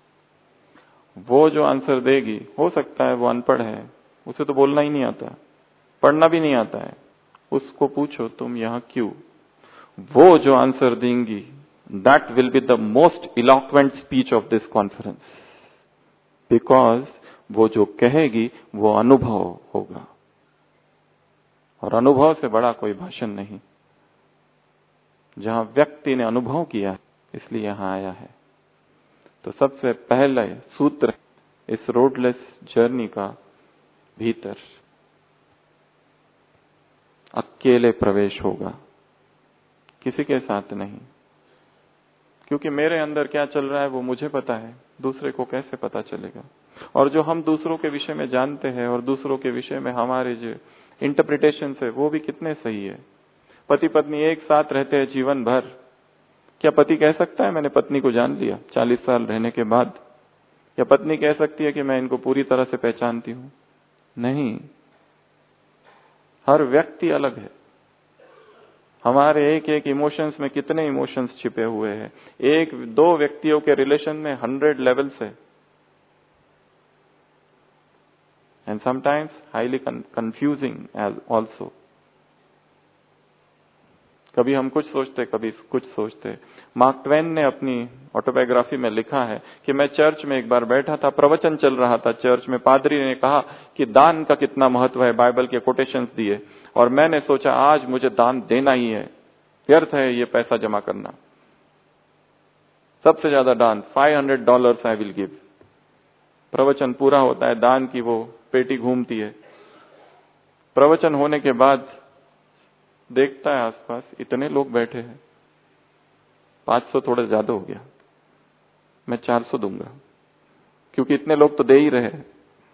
वो जो आंसर देगी, हो सकता है वो अनपढ़ है, उसे तो बोलना ही नहीं आता, पढ़ना भी नहीं आता है, उसको पूछो तुम यहां क्यों? वो जो आंसर देंगी, that will be the most eloquent speech of this conference, because वो जो कहेगी वो अनुभव होगा, और अनुभव से बड़ा कोई भाषण नहीं। जहां व्यक्ति ने अनुभव किया है, इसलिए यहां आया है। तो सबसे पहले सूत्र इस रोडलेस जर्नी का, भीतर अकेले प्रवेश होगा, किसी के साथ नहीं। क्योंकि मेरे अंदर क्या चल रहा है वो मुझे पता है, दूसरे को कैसे पता चलेगा? और जो हम दूसरों के विषय में जानते हैं और दूसरों के विषय में हमारे जो इंटरप्रिटेशन है वो भी कितने सही है। पति पत्नी एक साथ रहते हैं जीवन भर, क्या पति कह सकता है मैंने पत्नी को जान लिया 40 साल रहने के बाद? या पत्नी कह सकती है कि मैं इनको पूरी तरह से पहचानती हूं? नहीं, हर व्यक्ति अलग है। हमारे एक एक इमोशंस में कितने इमोशंस छिपे हुए हैं। एक दो व्यक्तियों के रिलेशन में 100 लेवल्स है, and sometimes highly confusing also. कभी हम कुछ सोचते, कभी कुछ सोचते। मार्क ट्वेन ने अपनी ऑटोबायोग्राफी में लिखा है कि मैं चर्च में एक बार बैठा था, प्रवचन चल रहा था चर्च में, पादरी ने कहा कि दान का कितना महत्व है, बाइबल के कोटेशंस दिए, और मैंने सोचा आज मुझे दान देना ही है, व्यर्थ है ये पैसा जमा करना। सबसे ज्यादा दान $500 आई विल गिव। प्रवचन पूरा होता है, दान की वो पेटी घूमती है। प्रवचन होने के बाद देखता है आसपास इतने लोग बैठे हैं, 500 थोड़ा ज्यादा हो गया, मैं 400 दूंगा, क्योंकि इतने लोग तो दे ही रहे हैं।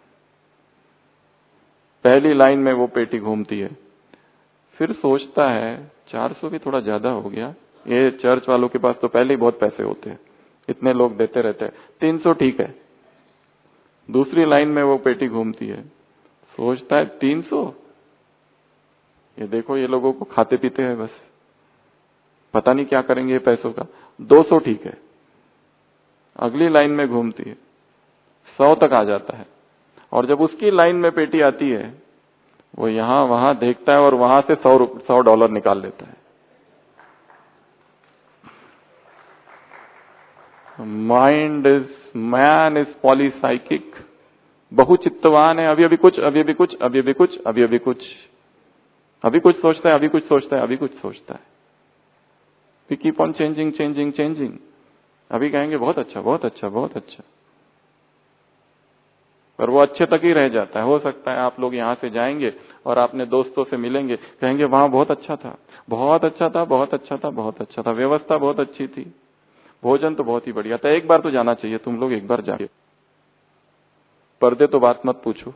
पहली लाइन में वो पेटी घूमती है, फिर सोचता है 400 भी थोड़ा ज्यादा हो गया, ये चर्च वालों के पास तो पहले ही बहुत पैसे होते हैं, इतने लोग देते रहते हैं, 300 ठीक है। दूसरी लाइन में वो पेटी घूमती है, सोचता है 300, ये देखो ये लोगों को खाते पीते हैं बस, पता नहीं क्या करेंगे ये पैसों का, 200 ठीक है। अगली लाइन में घूमती है, 100 तक आ जाता है, और जब उसकी लाइन में पेटी आती है वो यहां वहां देखता है और वहां से $100 निकाल लेता है। मैन इज पॉलीसाइकिक, बहुचित्तवान है। अभी अभी कुछ, अभी अभी कुछ, अभी अभी कुछ, अभी अभी कुछ, अभी कुछ सोचता है, अभी कुछ सोचता है, अभी कुछ सोचता है। We keep on changing changing changing. अभी कहेंगे बहुत अच्छा बहुत अच्छा बहुत अच्छा, पर वो अच्छे तक ही रह जाता है। हो सकता है आप लोग यहां से जाएंगे और अपने दोस्तों से मिलेंगे, कहेंगे वहां बहुत अच्छा था, बहुत अच्छा था, बहुत अच्छा था, बहुत अच्छा था, व्यवस्था बहुत अच्छी थी, भोजन तो बहुत ही बढ़िया था, एक बार तो जाना चाहिए, तुम लोग एक बार जाइए। पर्दे तो बात मत पूछो,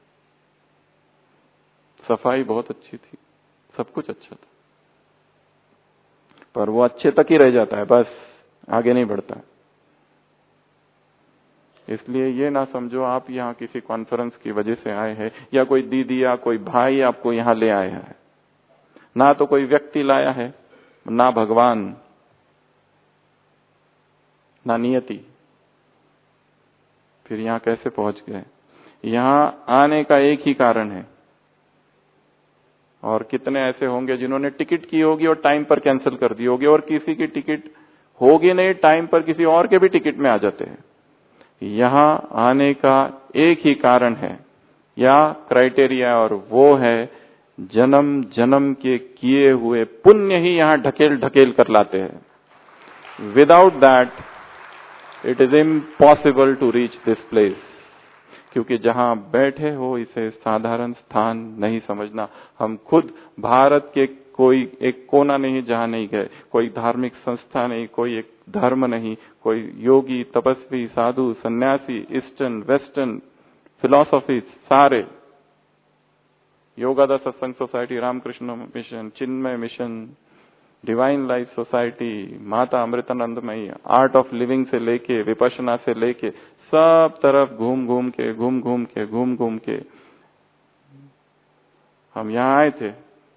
सफाई बहुत अच्छी थी, सब कुछ अच्छा था, पर वो अच्छे तक ही रह जाता है, बस आगे नहीं बढ़ता। इसलिए ये ना समझो आप यहाँ किसी कॉन्फ्रेंस की वजह से आए हैं, या कोई दीदी या कोई भाई आपको यहाँ ले आया है। ना तो कोई व्यक्ति लाया है, ना भगवान, ना नियति। फिर यहाँ कैसे पहुंच गए? यहाँ आने का एक ही कारण है। और कितने ऐसे होंगे जिन्होंने टिकट की होगी और टाइम पर कैंसिल कर दी होगी, और किसी की टिकट होगी नहीं, टाइम पर किसी और के भी टिकट में आ जाते हैं। यहाँ आने का एक ही कारण है या क्राइटेरिया, और वो है जन्म जन्म के किए हुए पुण्य ही यहाँ ढकेल ढकेल कर लाते हैं। Without that it is impossible to reach this place. क्योंकि जहां बैठे हो इसे साधारण स्थान नहीं समझना। हम खुद भारत के कोई एक कोना नहीं जहां नहीं गए, कोई धार्मिक संस्था नहीं, कोई एक धर्म नहीं, कोई योगी तपस्वी साधु सन्यासी, ईस्टर्न वेस्टर्न फिलॉसफी, सारे Yogoda Satsang society, Ramakrishna mission, Chinmaya mission, divine life society, Mata Amritanandamayi, art of living से लेके विपश्यना से लेके सब तरफ घूम घूम के हम यहाँ आए थे।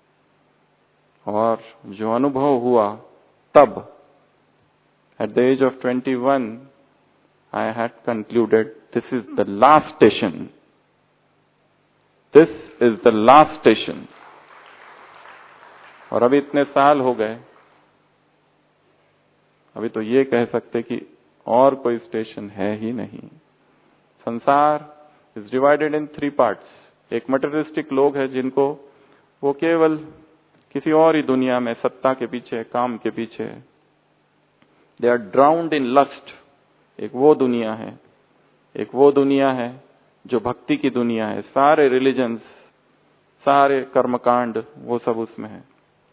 और जो अनुभव हुआ तब, at the age of 21, I had concluded this is the last station, this is the last station. और अभी इतने साल हो गए, अभी तो ये कह सकते कि और कोई स्टेशन है ही नहीं। संसार इज डिवाइडेड इन 3 पार्ट्स। एक मटेरियलिस्टिक लोग हैं जिनको वो केवल किसी और ही दुनिया में, सत्ता के पीछे, काम के पीछे, दे आर ड्राउन्ड इन लस्ट। एक वो दुनिया है, एक वो दुनिया है जो भक्ति की दुनिया है। सारे रिलीजन्स, सारे कर्मकांड, वो सब उसमें है।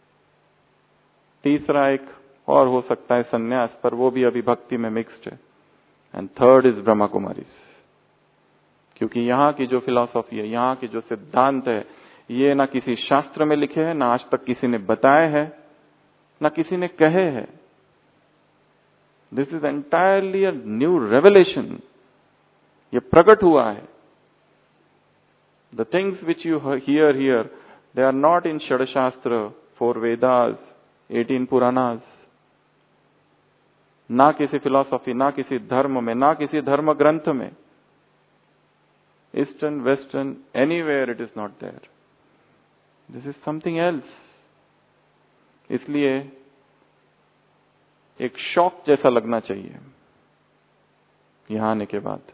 तीसरा एक और हो सकता है सन्यास, पर वो भी अभी भक्ति में मिक्स्ड है। And third is Brahma Kumaris. क्योंकि यहाँ की जो फिलॉसफी है, यहाँ की जो सिद्धांत है, ये ना किसी शास्त्र में लिखे हैं, ना आज तक किसी ने बताए हैं, ना किसी ने कहे हैं। This is entirely a new revelation. ये प्रकट हुआ है। The things which you hear here, they are not in Shadshastra, 4 Vedas, 18 Puranas, ना किसी फिलॉसफी, ना किसी धर्म में, ना किसी धर्म ग्रंथ में। Eastern western, anywhere it is not there. This is something else. इसलिए एक शॉक जैसा लगना चाहिए यहां आने के बाद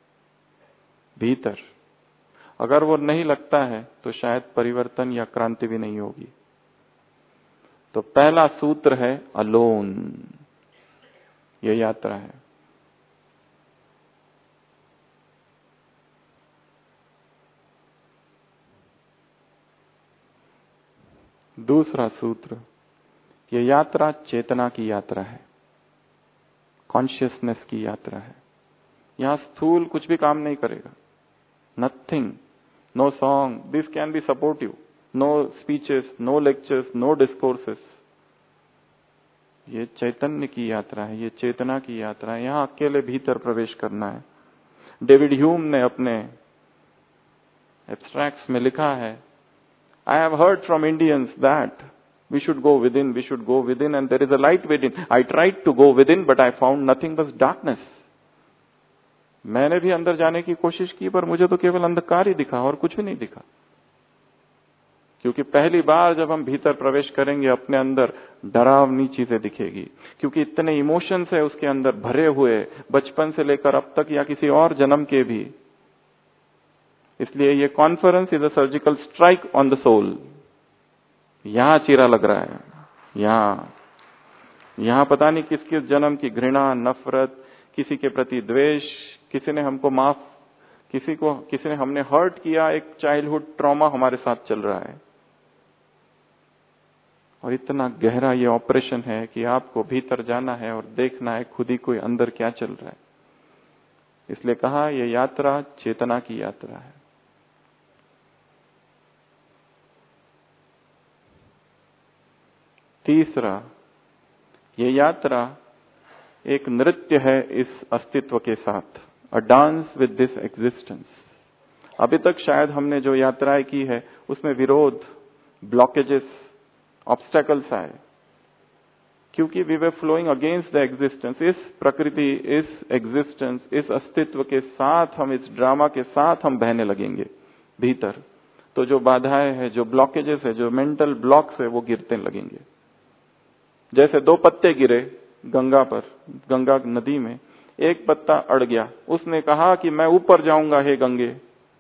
भीतर। अगर वो नहीं लगता है तो शायद परिवर्तन या क्रांति भी नहीं होगी। तो पहला सूत्र है अलोन। ये यात्रा है। दूसरा सूत्र, ये यात्रा चेतना की यात्रा है, कॉन्शियसनेस की यात्रा है। यहां स्थूल कुछ भी काम नहीं करेगा। Nothing, no song, this can be supportive, no speeches, no lectures, no discourses. ये चैतन्य की यात्रा है, ये चेतना की यात्रा है। यहां अकेले भीतर प्रवेश करना है। डेविड ह्यूम ने अपने एब्स्ट्रैक्ट्स में लिखा है, I have heard from Indians that we should go within, we should go within, and there is a light within. I tried to go within, but I found nothing but darkness. मैंने भी अंदर जाने की कोशिश की, पर मुझे तो केवल अंधकार ही दिखा और कुछ भी नहीं दिखा। क्योंकि पहली बार जब हम भीतर प्रवेश करेंगे अपने अंदर डरावनी चीजें दिखेगी, क्योंकि इतने इमोशंस है उसके अंदर भरे हुए, बचपन से लेकर अब तक या किसी और जन्म के भी। इसलिए ये conference is a surgical strike on the soul. यहां चीरा लग रहा है, यहां पता नहीं किस किस जन्म की घृणा, नफरत, किसी के प्रति द्वेष, किसी ने हमको किसी ने हमने हर्ट किया, एक चाइल्डहुड ट्रॉमा हमारे साथ चल रहा है। और इतना गहरा ये ऑपरेशन है कि आपको भीतर जाना है और देखना है खुद ही कोई अंदर क्या चल रहा है। इसलिए कहा ये यात्रा चेतना की यात्रा है। तीसरा, ये यात्रा एक नृत्य है इस अस्तित्व के साथ, a dance with this existence. अभी तक शायद हमने जो यात्राएं की है उसमें विरोध, ब्लॉकेजेस, ऑब्स्टेकल्स आए, क्योंकि we were flowing against the existence. इस प्रकृति, इस एग्जिस्टेंस, इस अस्तित्व के साथ हम, इस ड्रामा के साथ हम बहने लगेंगे भीतर। तो जो बाधाएं हैं, जो ब्लॉकेजेस है, जो मेंटल ब्लॉक्स है, वो गिरते लगेंगे। जैसे 2 पत्ते गिरे गंगा पर, गंगा नदी में, एक पत्ता अड़ गया, उसने कहा कि मैं ऊपर जाऊंगा हे गंगे।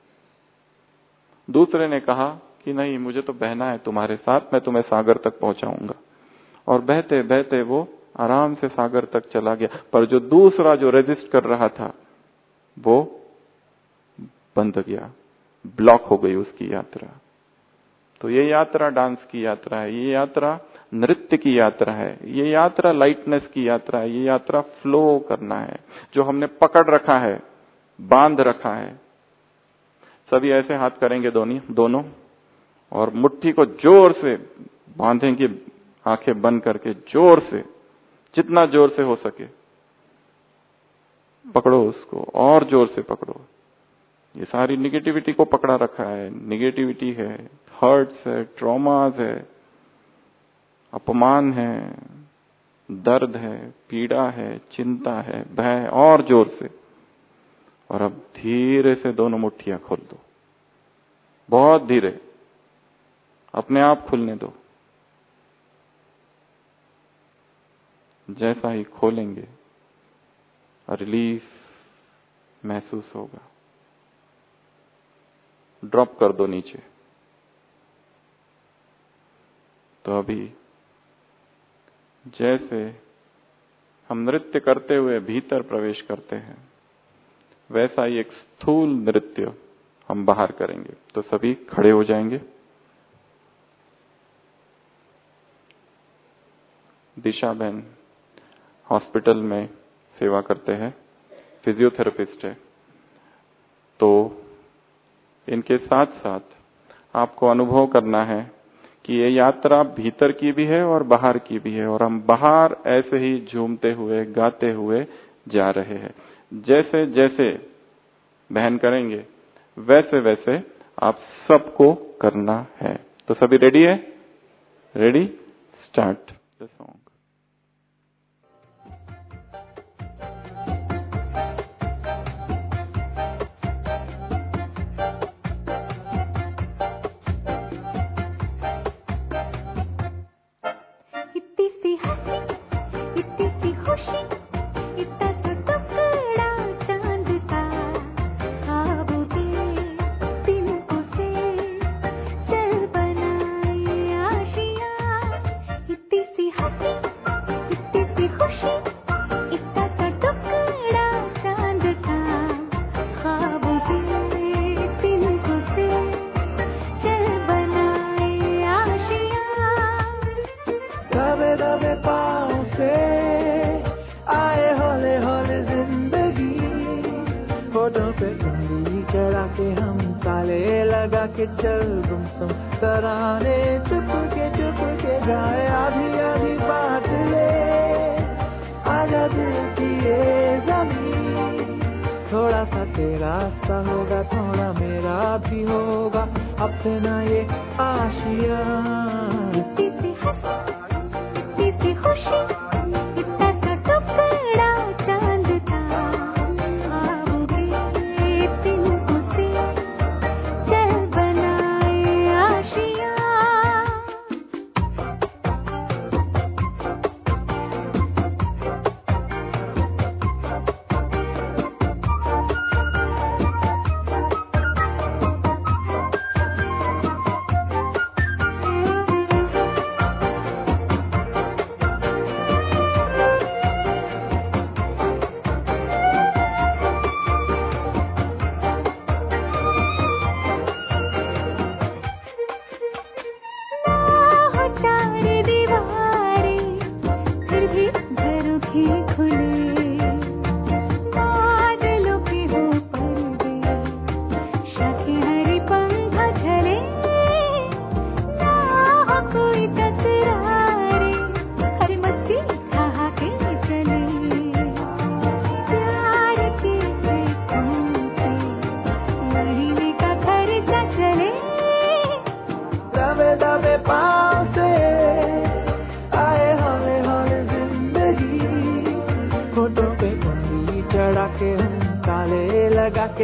दूसरे ने कहा कि नहीं, मुझे तो बहना है तुम्हारे साथ, मैं तुम्हें सागर तक पहुंचाऊंगा। और बहते बहते वो आराम से सागर तक चला गया। पर जो दूसरा जो रेजिस्ट कर रहा था वो बंध गया, ब्लॉक हो गई उसकी यात्रा। तो ये यात्रा डांस की यात्रा है, ये यात्रा नृत्य की यात्रा है, ये यात्रा लाइटनेस की यात्रा है, ये यात्रा फ्लो करना है। जो हमने पकड़ रखा है, बांध रखा है, सभी ऐसे हाथ करेंगे दोनों और मुट्ठी को जोर से बांधेंगे, आंखें बंद करके जोर से, जितना जोर से हो सके पकड़ो उसको, और जोर से पकड़ो। ये सारी निगेटिविटी को पकड़ा रखा है। निगेटिविटी है, हर्ट्स है, ट्रॉमास है, अपमान है, दर्द है, पीड़ा है, चिंता है, भय, और जोर से। और अब धीरे से दोनों मुट्ठियां खोल दो, बहुत धीरे, अपने आप खुलने दो। जैसा ही खोलेंगे रिलीफ महसूस होगा। ड्रॉप कर दो नीचे। तो अभी जैसे हम नृत्य करते हुए भीतर प्रवेश करते हैं, वैसा ही एक स्थूल नृत्य हम बाहर करेंगे। तो सभी खड़े हो जाएंगे। दिशा बहन हॉस्पिटल में सेवा करते हैं, फिजियोथेरेपिस्ट है। तो इनके साथ साथ आपको अनुभव करना है कि ये यात्रा भीतर की भी है और बाहर की भी है। और हम बाहर ऐसे ही झूमते हुए, गाते हुए जा रहे हैं। जैसे जैसे बहन करेंगे वैसे वैसे आप सबको करना है। तो सभी रेडी है? रेडी? Start the song.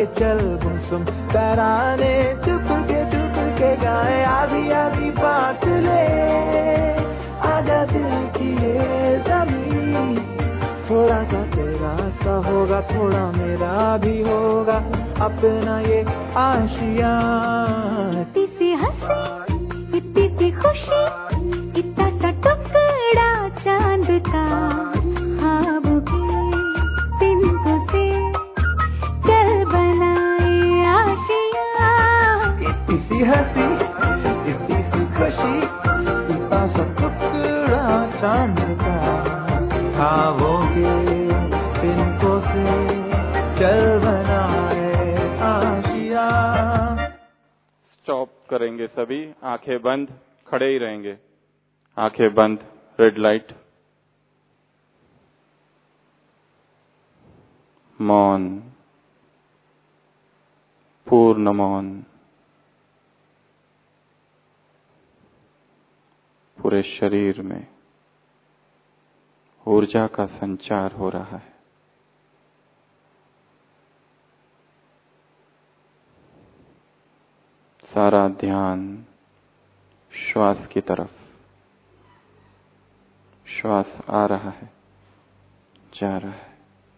चल गुमसुम तराने चुप के गाए आधी आधी बात ले आजा दिल की ये ज़मीं थोड़ा सा तेरा सा होगा थोड़ा मेरा भी होगा अपना ये आशियाँ इतनी सी हंसी इतनी सी खुशी इतना सा टुकड़ा चांद का ख्वाबों के बिंदु से चल बनाए आशियाँ इतनी सी हंसी इतनी सी खुशी इतना सा टुकड़ा चांद का ख्वाबों के बिंदु से चल बनाए आशियाँ। स्टॉप करेंगे सभी, आंखें बंद, खड़े ही रहेंगे, आंखें बंद, रेड लाइट। मौन, पूर्ण मौन, पूरे शरीर में ऊर्जा का संचार हो रहा है। सारा ध्यान श्वास की तरफ, श्वास आ रहा है, जा रहा है।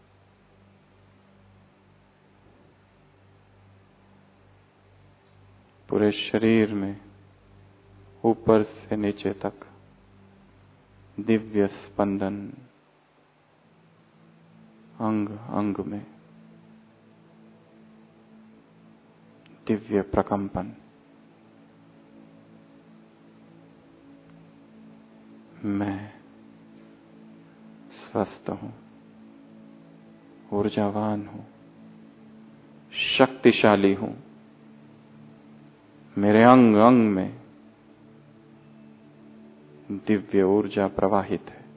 पूरे शरीर में ऊपर से नीचे तक दिव्य स्पंदन, अंग अंग में दिव्य प्रकंपन। मैं स्वस्थ हूं, ऊर्जावान हूं, शक्तिशाली हूं। मेरे अंग अंग में दिव्य ऊर्जा प्रवाहित है।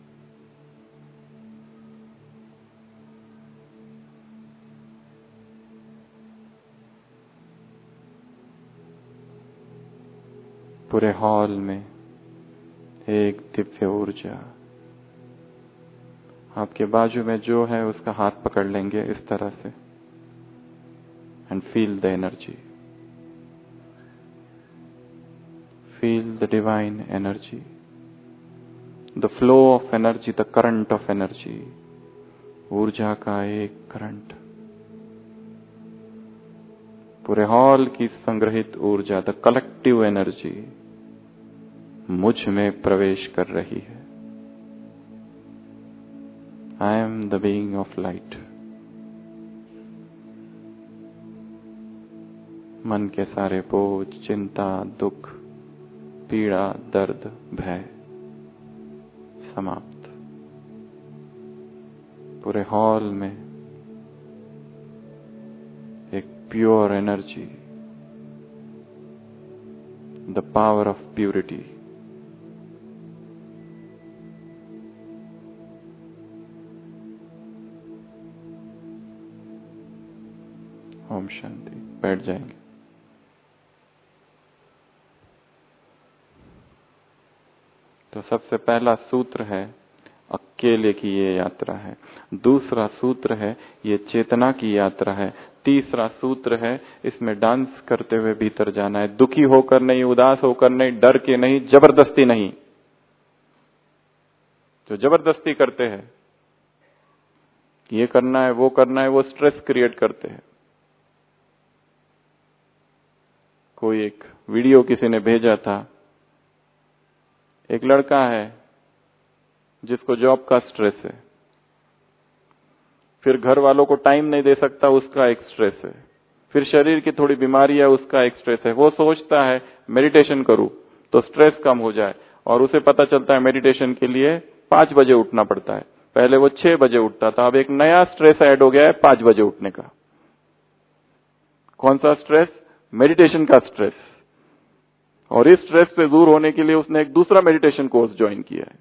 पूरे हॉल में एक दिव्य ऊर्जा। आपके बाजू में जो है उसका हाथ पकड़ लेंगे इस तरह से and feel the energy, feel the divine energy, the flow of energy, the current of energy. ऊर्जा का एक करंट पूरे हॉल की संग्रहित ऊर्जा, द कलेक्टिव एनर्जी मुझ में प्रवेश कर रही है। I am the being of light. मन के सारे बोझ, चिंता, दुख, पीड़ा, दर्द, भय समाप्त। पूरे हॉल में एक pure energy, the power of purity. ओम शांति। बैठ जाएंगे। तो सबसे पहला सूत्र है अकेले की ये यात्रा है। दूसरा सूत्र है ये चेतना की यात्रा है। तीसरा सूत्र है इसमें डांस करते हुए भीतर जाना है। दुखी होकर नहीं, उदास होकर नहीं, डर के नहीं, जबरदस्ती नहीं। जो जबरदस्ती करते हैं, ये करना है, वो करना है, वो स्ट्रेस क्रिएट करते हैं। कोई एक वीडियो किसी ने भेजा था, एक लड़का है जिसको जॉब का स्ट्रेस है, फिर घर वालों को टाइम नहीं दे सकता, उसका एक स्ट्रेस है, फिर शरीर की थोड़ी बीमारी है, उसका एक स्ट्रेस है। वो सोचता है मेडिटेशन करूं तो स्ट्रेस कम हो जाए, और उसे पता चलता है मेडिटेशन के लिए 5 बजे उठना पड़ता है। पहले वो 6 बजे उठता था, अब एक नया स्ट्रेस ऐड हो गया है 5 बजे उठने का। कौन सा स्ट्रेस? मेडिटेशन का स्ट्रेस। और इस स्ट्रेस से दूर होने के लिए उसने एक दूसरा मेडिटेशन कोर्स ज्वाइन किया है।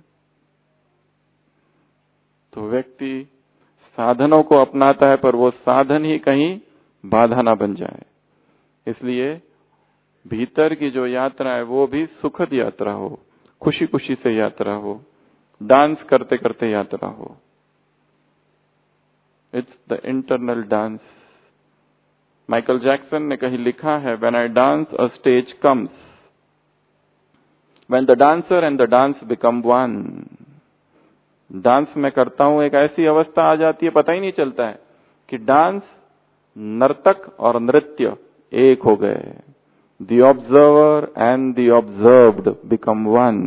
तो व्यक्ति साधनों को अपनाता है, पर वो साधन ही कहीं बाधा ना बन जाए। इसलिए भीतर की जो यात्रा है वो भी सुखद यात्रा हो, खुशी खुशी से यात्रा हो, डांस करते करते यात्रा हो। It's the internal dance Michael Jackson ने कहीं लिखा है, when I dance a stage comes, when the dancer and the dance become one. Dance में करता हूं, एक ऐसी अवस्था आ जाती है, पता ही नहीं चलता है कि डांस, नर्तक और नृत्य एक हो गए। The observer and the observed become one.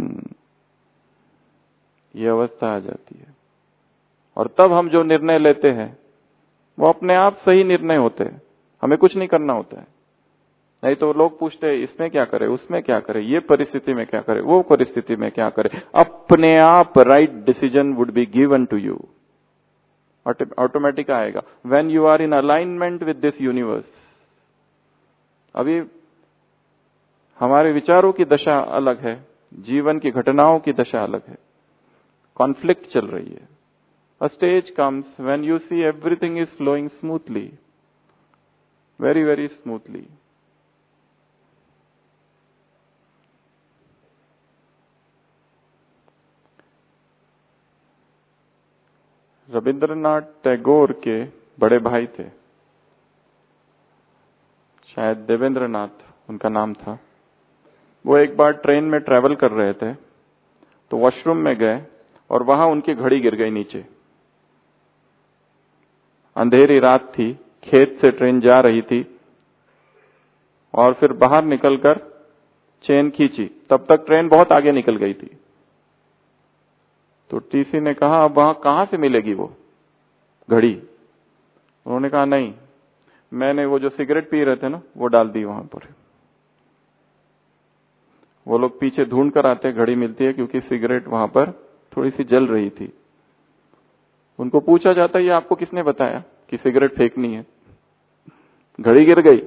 ये अवस्था आ जाती है और तब हम जो निर्णय लेते हैं वो अपने आप सही निर्णय होते हैं, हमें कुछ नहीं करना होता है। नहीं तो लोग पूछते हैं इसमें क्या करे, उसमें क्या करे, ये परिस्थिति में क्या करे, वो परिस्थिति में क्या करे। अपने आप right decision would be given to you, automatic आएगा when you are in alignment with this universe. अभी हमारे विचारों की दशा अलग है, जीवन की घटनाओं की दशा अलग है, कॉन्फ्लिक्ट चल रही है। A stage comes when you see everything is flowing smoothly, very, very smoothly. Rabindranath Tagore के बड़े भाई थे, शायद देवेंद्रनाथ उनका नाम था। वो एक बार ट्रेन में ट्रेवल कर रहे थे तो वॉशरूम में गए और वहां उनकी घड़ी गिर गई नीचे। अंधेरी रात थी, खेत से ट्रेन जा रही थी और फिर बाहर निकलकर चेन खींची, तब तक ट्रेन बहुत आगे निकल गई थी। तो टीसी ने कहा अब वहां कहां से मिलेगी वो घड़ी। उन्होंने कहा नहीं, मैंने वो जो सिगरेट पी रहे थे ना वो डाल दी वहां पर। वो लोग पीछे ढूंढ कर आते, घड़ी मिलती है क्योंकि सिगरेट वहां पर थोड़ी सी जल रही थी। उनको पूछा जाता ये आपको किसने बताया कि सिगरेट फेंकनी है, घड़ी गिर गई।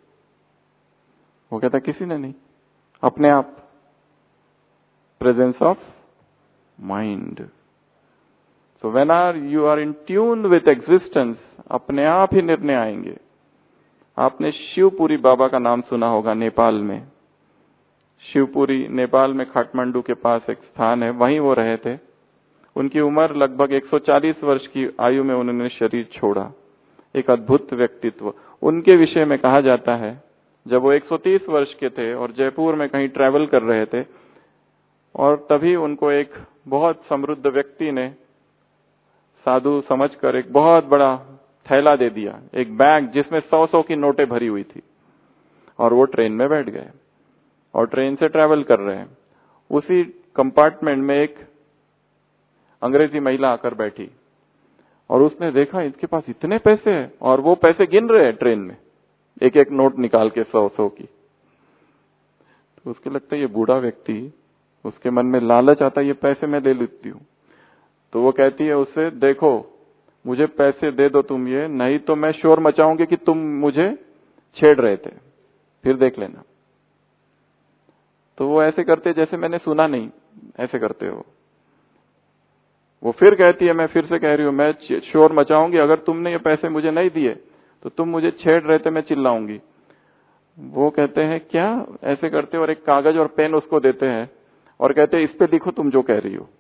वो कहता किसी ने नहीं, अपने आप, presence of mind. So when you are in tune with existence, अपने आप ही निर्णय आएंगे। आपने शिवपुरी बाबा का नाम सुना होगा, नेपाल में। शिवपुरी नेपाल में काठमांडू के पास एक स्थान है, वहीं वो रहे थे। उनकी उम्र लगभग 140 वर्ष की आयु में उन्होंने शरीर छोड़ा। एक अद्भुत व्यक्तित्व। उनके विषय में कहा जाता है जब वो 130 वर्ष के थे और जयपुर में कहीं ट्रैवल कर रहे थे और तभी उनको एक बहुत समृद्ध व्यक्ति ने साधु समझकर एक बहुत बड़ा थैला दे दिया, एक बैग जिसमें 100 की नोटें भरी हुई थी, और वो ट्रेन में बैठ गए और ट्रेन से ट्रैवल कर रहे हैं। उसी कंपार्टमेंट में एक अंग्रेजी महिला आकर बैठी और उसने देखा इसके पास इतने पैसे हैं और वो पैसे गिन रहे हैं ट्रेन में, एक एक नोट निकाल के 100 की। तो उसके लगता है ये बूढ़ा व्यक्ति, उसके मन में लालच आता है ये पैसे मैं ले लेती हूँ। तो वो कहती है उससे, देखो मुझे पैसे दे दो तुम, ये नहीं तो मैं शोर मचाऊंगी कि तुम मुझे छेड़ रहे थे, फिर देख लेना। तो वो ऐसे करते जैसे मैंने सुना नहीं, ऐसे करते हो। वो फिर कहती है मैं फिर से कह रही हूँ मैं शोर मचाऊंगी, अगर तुमने ये पैसे मुझे नहीं दिए तो तुम मुझे छेड़ रहे थे, मैं चिल्लाऊंगी। वो कहते हैं क्या, ऐसे करते और एक कागज और पेन उसको देते हैं और कहते हैं इस पे लिखो तुम जो कह रही हो।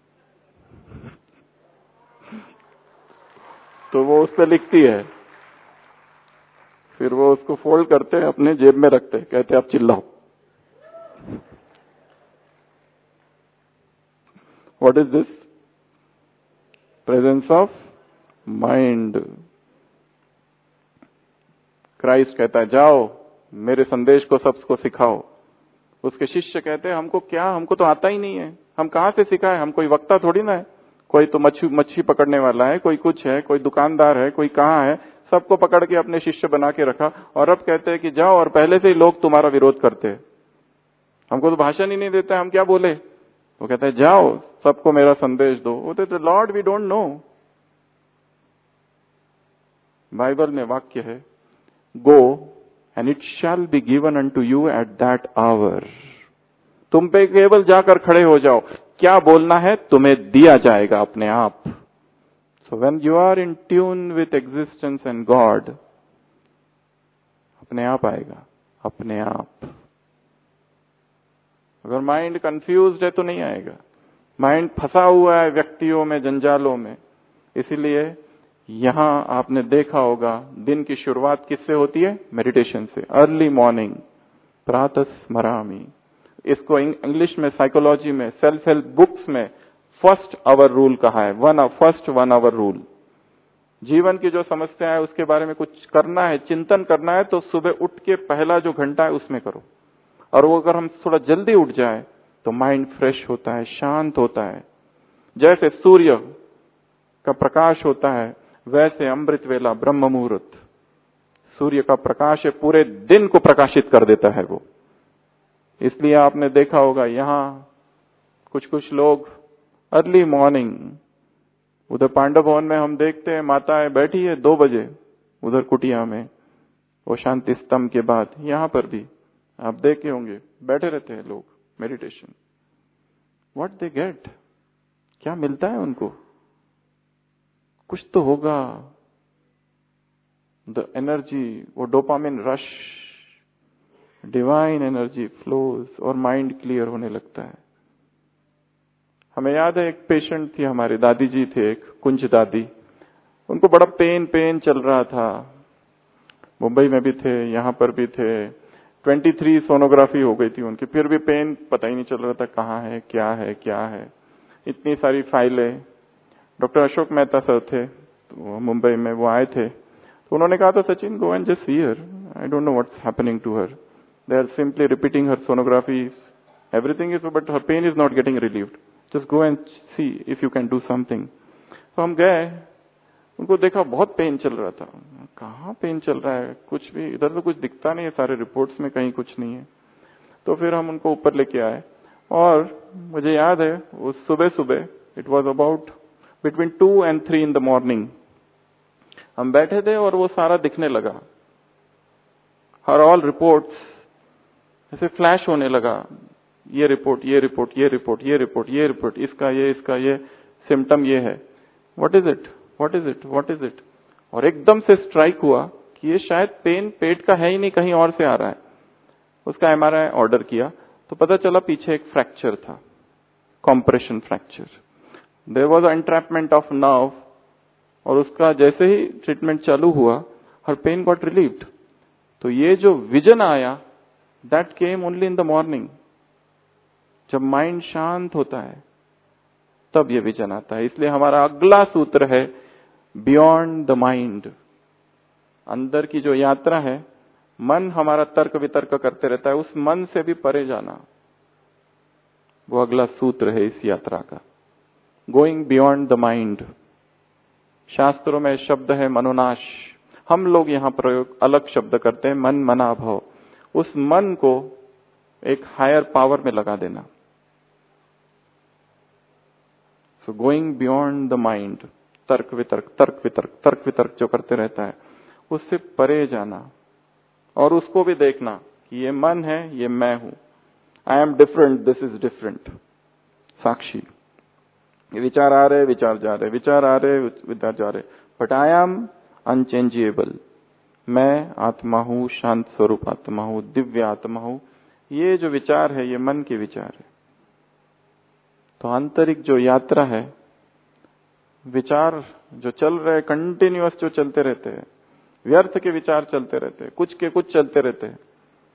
तो वो उस पे लिखती है, फिर वो उसको फोल्ड करते हैं, अपने जेब में रखते हैं, कहते हैं आप चिल्लाओ। What is this? Presence of mind. Christ कहता है जाओ मेरे संदेश को सबको सिखाओ। उसके शिष्य कहते हैं हमको क्या, हमको तो आता ही नहीं है, हम कहां से सिखाए, हम कोई वक्ता थोड़ी ना है, कोई तो मच्छी पकड़ने वाला है, कोई कुछ है, कोई दुकानदार है, कोई कहाँ है, सबको पकड़ के अपने शिष्य बना के रखा। और अब कहते हैं कि जाओ, और पहले से ही लोग तुम्हारा विरोध करते हैं, हमको तो भाषण ही नहीं देते, हम क्या बोले। वो कहते हैं जाओ सबको मेरा संदेश दो। वो कहते Lord we don't know. Bible में वाक्य है, go and it shall be given unto you at that hour. तुम पे केवल जाकर खड़े हो जाओ, क्या बोलना है तुम्हें दिया जाएगा अपने आप। So when you are in tune with existence and God, अपने आप आएगा, अपने आप। अगर माइंड कंफ्यूज्ड है तो नहीं आएगा। माइंड फंसा हुआ है व्यक्तियों में, जंजालों में। इसीलिए यहां आपने देखा होगा दिन की शुरुआत किससे होती है? मेडिटेशन से। अर्ली मॉर्निंग, प्रातः स्मरामि। इसको इंग्लिश में, साइकोलॉजी में, सेल्फ हेल्प बुक्स में फर्स्ट आवर रूल कहा है। First 1 hour rule. जीवन की जो समस्या है उसके बारे में कुछ करना है, चिंतन करना है, तो सुबह उठ के पहला जो घंटा है उसमें करो। और वो अगर हम थोड़ा जल्दी उठ जाए तो माइंड फ्रेश होता है, शांत होता है। जैसे सूर्य का प्रकाश होता है वैसे अमृत वेला, ब्रह्म मुहूर्त, सूर्य का प्रकाश है, पूरे दिन को प्रकाशित कर देता है वो। इसलिए आपने देखा होगा यहां कुछ लोग अर्ली मॉर्निंग, उधर पांडव भवन में हम देखते हैं माताएं बैठी है 2 बजे उधर कुटिया में, वो शांति स्तंभ के बाद। यहां पर भी आप देखे होंगे बैठे रहते हैं लोग, मेडिटेशन। व्हाट दे गेट, क्या मिलता है उनको? कुछ तो होगा। द एनर्जी, वो dopamine rush, divine energy flows और माइंड क्लियर होने लगता है। हमें याद है एक पेशेंट थी, हमारी दादी जी थे, एक कुंज दादी। उनको बड़ा पेन चल रहा था। मुंबई में भी थे, यहां पर भी थे। 23 सोनोग्राफी हो गई थी उनकी, फिर भी पेन पता ही नहीं चल रहा था कहाँ है, क्या है, क्या है। इतनी सारी फाइलें। डॉक्टर अशोक मेहता सर थे तो मुंबई में, वो आए थे तो उन्होंने कहा था, Sachin go and just see her, I don't know what's happening to her, they are simply repeating her sonography, everything is, but her pain is not getting relieved, just go and see if you can do something. तो हम गए, उनको देखा बहुत pen चल रहा था। कहाँ पेन चल रहा है? कुछ भी इधर तो कुछ दिखता नहीं है, सारे रिपोर्ट्स में कहीं कुछ नहीं है। तो फिर हम उनको ऊपर लेके आए और मुझे याद है वो सुबह it was about between 2 and 3 in the morning, हम बैठे थे और वो सारा दिखने लगा। हर ऑल रिपोर्ट्स ऐसे फ्लैश होने लगा, ये रिपोर्ट, ये रिपोर्ट, ये रिपोर्ट, ये रिपोर्ट, ये रिपोर्ट, इसका ये सिम्टम ये है। What is it, what is it, what is it? और एकदम से स्ट्राइक हुआ कि ये शायद पेन पेट का है ही नहीं, कहीं और से आ रहा है। उसका MRI ऑर्डर किया तो पता चला पीछे एक फ्रैक्चर था, compression fracture. There was entrapment of nerve, और उसका जैसे ही ट्रीटमेंट चालू हुआ, हर पेन गॉट रिलीव्ड। तो ये जो विजन आया, that came only in the morning. जब माइंड शांत होता है तब ये विजन आता है। इसलिए हमारा अगला सूत्र है बियॉन्ड द माइंड। अंदर की जो यात्रा है, मन हमारा तर्क वितर्क करते रहता है, उस मन से भी परे जाना, वो अगला सूत्र है इस यात्रा का, गोइंग बियॉन्ड द माइंड। शास्त्रों में शब्द है मनोनाश, हम लोग यहां प्रयोग अलग शब्द करते हैं, मन मना भव। उस मन को एक हायर पावर में लगा देना। So going beyond the mind, तर्क वितर्क जो करते रहता है, उससे परे जाना और उसको भी देखना कि ये मन है, ये मैं हूं। I am different, this is different. साक्षी, ये विचार आ रहे, विचार जा रहे, विचार आ रहे, विचार जा रहे, बट आई एम अनचेंजेबल। मैं आत्मा हूं, शांत स्वरूप आत्मा हूं, दिव्य आत्मा हूं। ये जो विचार है, ये मन के विचार है। तो आंतरिक जो यात्रा है, विचार जो चल रहे, कंटिन्यूअस जो चलते रहते हैं, व्यर्थ के विचार चलते रहते हैं, कुछ के कुछ चलते रहते हैं।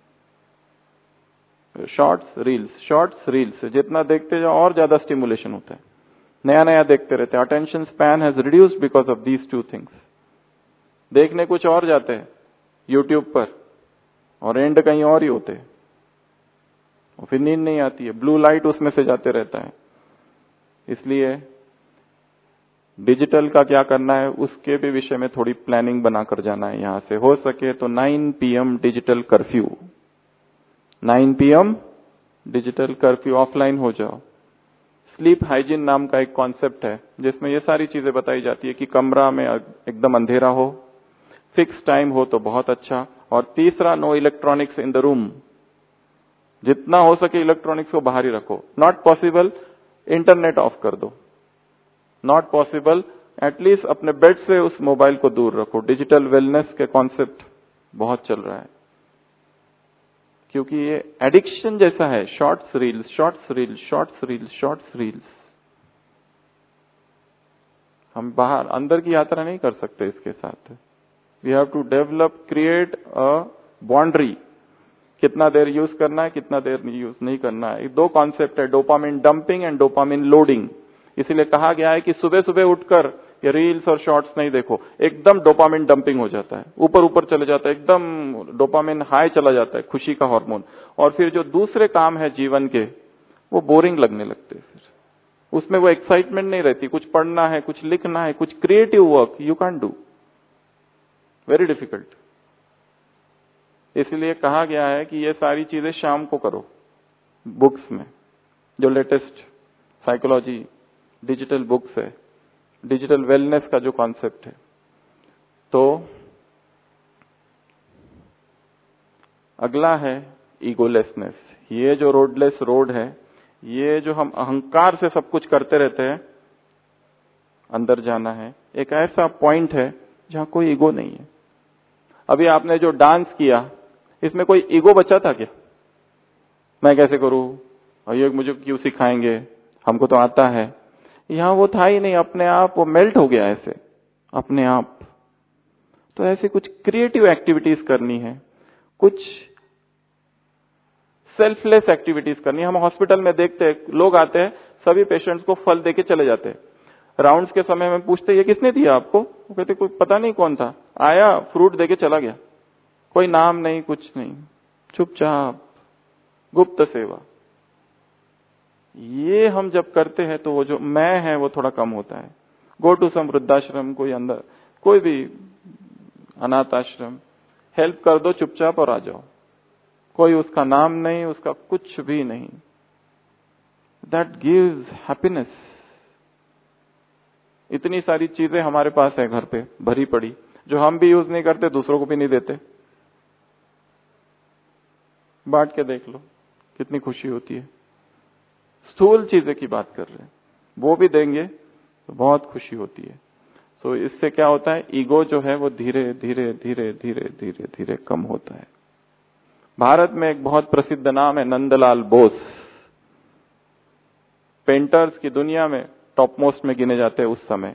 शॉर्ट्स रील्स जितना देखते जाओ और ज्यादा स्टिमुलेशन होता है, नया नया देखते रहते हैं। Attention span has reduced because of these 2 things. देखने कुछ और जाते हैं यूट्यूब पर और एंड कहीं और ही होते हैं, और फिर नींद नहीं आती है, ब्लू लाइट उसमें से जाते रहता है। इसलिए डिजिटल का क्या करना है, उसके भी विषय में थोड़ी प्लानिंग बनाकर जाना है। यहां से हो सके तो 9 PM digital curfew, 9 PM digital curfew, offline हो जाओ। स्लीप हाइजीन नाम का एक कॉन्सेप्ट है जिसमें ये सारी चीजें बताई जाती है कि कमरा में एकदम अंधेरा हो, फिक्स टाइम हो तो बहुत अच्छा, और तीसरा no electronics in the room. जितना हो सके इलेक्ट्रॉनिक्स को बाहर ही रखो। नॉट पॉसिबल इंटरनेट ऑफ कर दो, नॉट पॉसिबल एटलीस्ट अपने बेड से उस मोबाइल को दूर रखो। डिजिटल वेलनेस के कॉन्सेप्ट बहुत चल रहा है, क्योंकि ये एडिक्शन जैसा है। Shorts reels, shorts reels, shorts reels, shorts reels. हम बाहर अंदर की यात्रा नहीं कर सकते इसके साथ। We have to develop, create a boundary, कितना देर यूज करना है, कितना देर यूज नहीं करना है। दो कॉन्सेप्ट है, dopamine dumping and dopamine loading. इसीलिए कहा गया है कि सुबह सुबह उठकर ये रील्स और शॉर्ट्स नहीं देखो, एकदम डोपामिन डंपिंग हो जाता है, ऊपर ऊपर चले जाता है, एकदम डोपामिन हाई चला जाता है, खुशी का हार्मोन। और फिर जो दूसरे काम है जीवन के, वो बोरिंग लगने लगते हैं। फिर उसमें वो एक्साइटमेंट नहीं रहती। कुछ पढ़ना है, कुछ लिखना है, कुछ creative work you can do, very difficult. इसलिए कहा गया है कि ये सारी चीजें शाम को करो। बुक्स में जो लेटेस्ट साइकोलॉजी डिजिटल बुक्स है, डिजिटल वेलनेस का जो कॉन्सेप्ट है, तो अगला है ईगोलेसनेस। ये जो रोडलेस रोड है, ये जो हम अहंकार से सब कुछ करते रहते हैं, अंदर जाना है। एक ऐसा पॉइंट है जहां कोई ईगो नहीं है। अभी आपने जो डांस किया, इसमें कोई ईगो बचा था क्या? मैं कैसे करूं, और ये मुझे क्यों सिखाएंगे, हमको तो आता है। यहां वो था ही नहीं, अपने आप वो मेल्ट हो गया ऐसे अपने आप। तो ऐसे कुछ क्रिएटिव एक्टिविटीज करनी है, कुछ सेल्फलेस एक्टिविटीज करनी है। हम हॉस्पिटल में देखते हैं, लोग आते हैं, सभी पेशेंट्स को फल देके चले जाते हैं। राउंड्स के समय में पूछते, ये किसने दिया आपको? वो कहते कोई पता नहीं कौन था, आया फ्रूट देके चला गया, कोई नाम नहीं, कुछ नहीं, चुपचाप गुप्त सेवा। ये हम जब करते हैं तो वो जो मैं है वो थोड़ा कम होता है। गो टू सम वृद्धाश्रम, कोई अंदर कोई भी अनाथ आश्रम, हेल्प कर दो चुपचाप और आ जाओ। कोई उसका नाम नहीं, उसका कुछ भी नहीं। That gives happiness. इतनी सारी चीजें हमारे पास है घर पे भरी पड़ी, जो हम भी यूज नहीं करते, दूसरों को भी नहीं देते। बांट के देख लो कितनी खुशी होती है। स्थूल चीजें की बात कर रहे हैं, वो भी देंगे तो बहुत खुशी होती है। तो इससे क्या होता है, ईगो जो है वो धीरे धीरे धीरे धीरे धीरे धीरे कम होता है। भारत में एक बहुत प्रसिद्ध नाम है नंदलाल बोस। पेंटर्स की दुनिया में टॉप मोस्ट में गिने जाते हैं उस समय।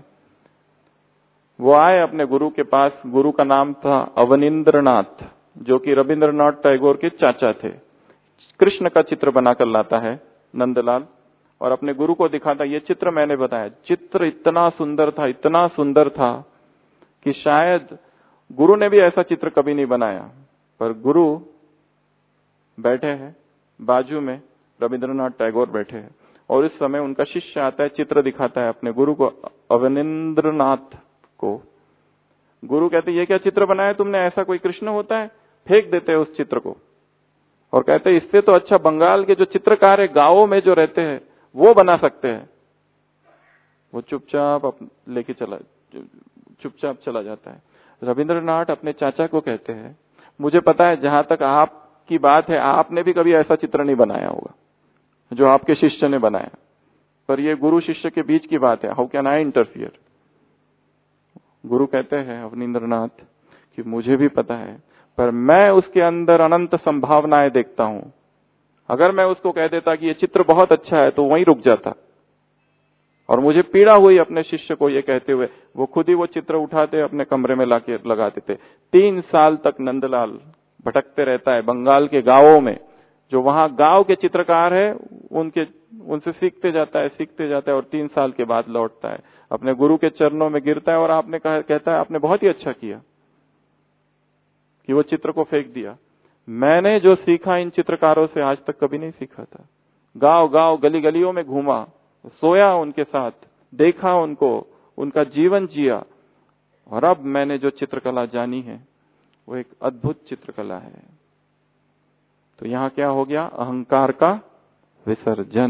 वो आए अपने गुरु के पास, गुरु का नाम था अवनींद्रनाथ, जो कि रविंद्रनाथ टैगोर के चाचा थे। कृष्ण का चित्र बनाकर लाता है नंदलाल, और अपने गुरु को दिखाता, ये चित्र मैंने बताया। चित्र इतना सुंदर था, इतना सुंदर था कि शायद गुरु ने भी ऐसा चित्र कभी नहीं बनाया। पर गुरु बैठे हैं, बाजू में रविंद्रनाथ टैगोर बैठे हैं, और इस समय उनका शिष्य आता है, चित्र दिखाता है अपने गुरु को, अवनींद्रनाथ को। गुरु कहते, ये क्या चित्र बनाया तुमने, ऐसा कोई कृष्ण होता है? फेंक देते हैं उस चित्र को और कहते हैं, इससे तो अच्छा बंगाल के जो चित्रकार है, गांवों में जो रहते हैं, वो बना सकते हैं। वो चुपचाप लेके चुपचाप चला जाता है। रविंद्रनाथ अपने चाचा को कहते हैं, मुझे पता है जहां तक आपकी बात है, आपने भी कभी ऐसा चित्र नहीं बनाया होगा जो आपके शिष्य ने बनाया, पर ये गुरु शिष्य के बीच की बात है, हाउ कैन आई इंटरफियर। गुरु कहते हैं अवनींद्रनाथ कि मुझे भी पता है, पर मैं उसके अंदर अनंत संभावनाएं देखता हूं। अगर मैं उसको कह देता कि ये चित्र बहुत अच्छा है, तो वहीं रुक जाता। और मुझे पीड़ा हुई अपने शिष्य को ये कहते हुए, वो खुद ही वो चित्र उठाते अपने कमरे में लाके लगा देते। 3 साल तक नंदलाल भटकते रहता है बंगाल के गांवों में। जो वहां गांव के चित्रकार है, उनसे सीखते जाता है और 3 साल के बाद लौटता है, अपने गुरु के चरणों में गिरता है और कहता है, आपने बहुत ही अच्छा किया कि वो चित्र को फेंक दिया। मैंने जो सीखा इन चित्रकारों से आज तक कभी नहीं सीखा था। गांव गांव गली गलियों में घूमा, सोया उनके साथ, देखा उनको, उनका जीवन जिया, और अब मैंने जो चित्रकला जानी है वो एक अद्भुत चित्रकला है। तो यहां क्या हो गया, अहंकार का विसर्जन।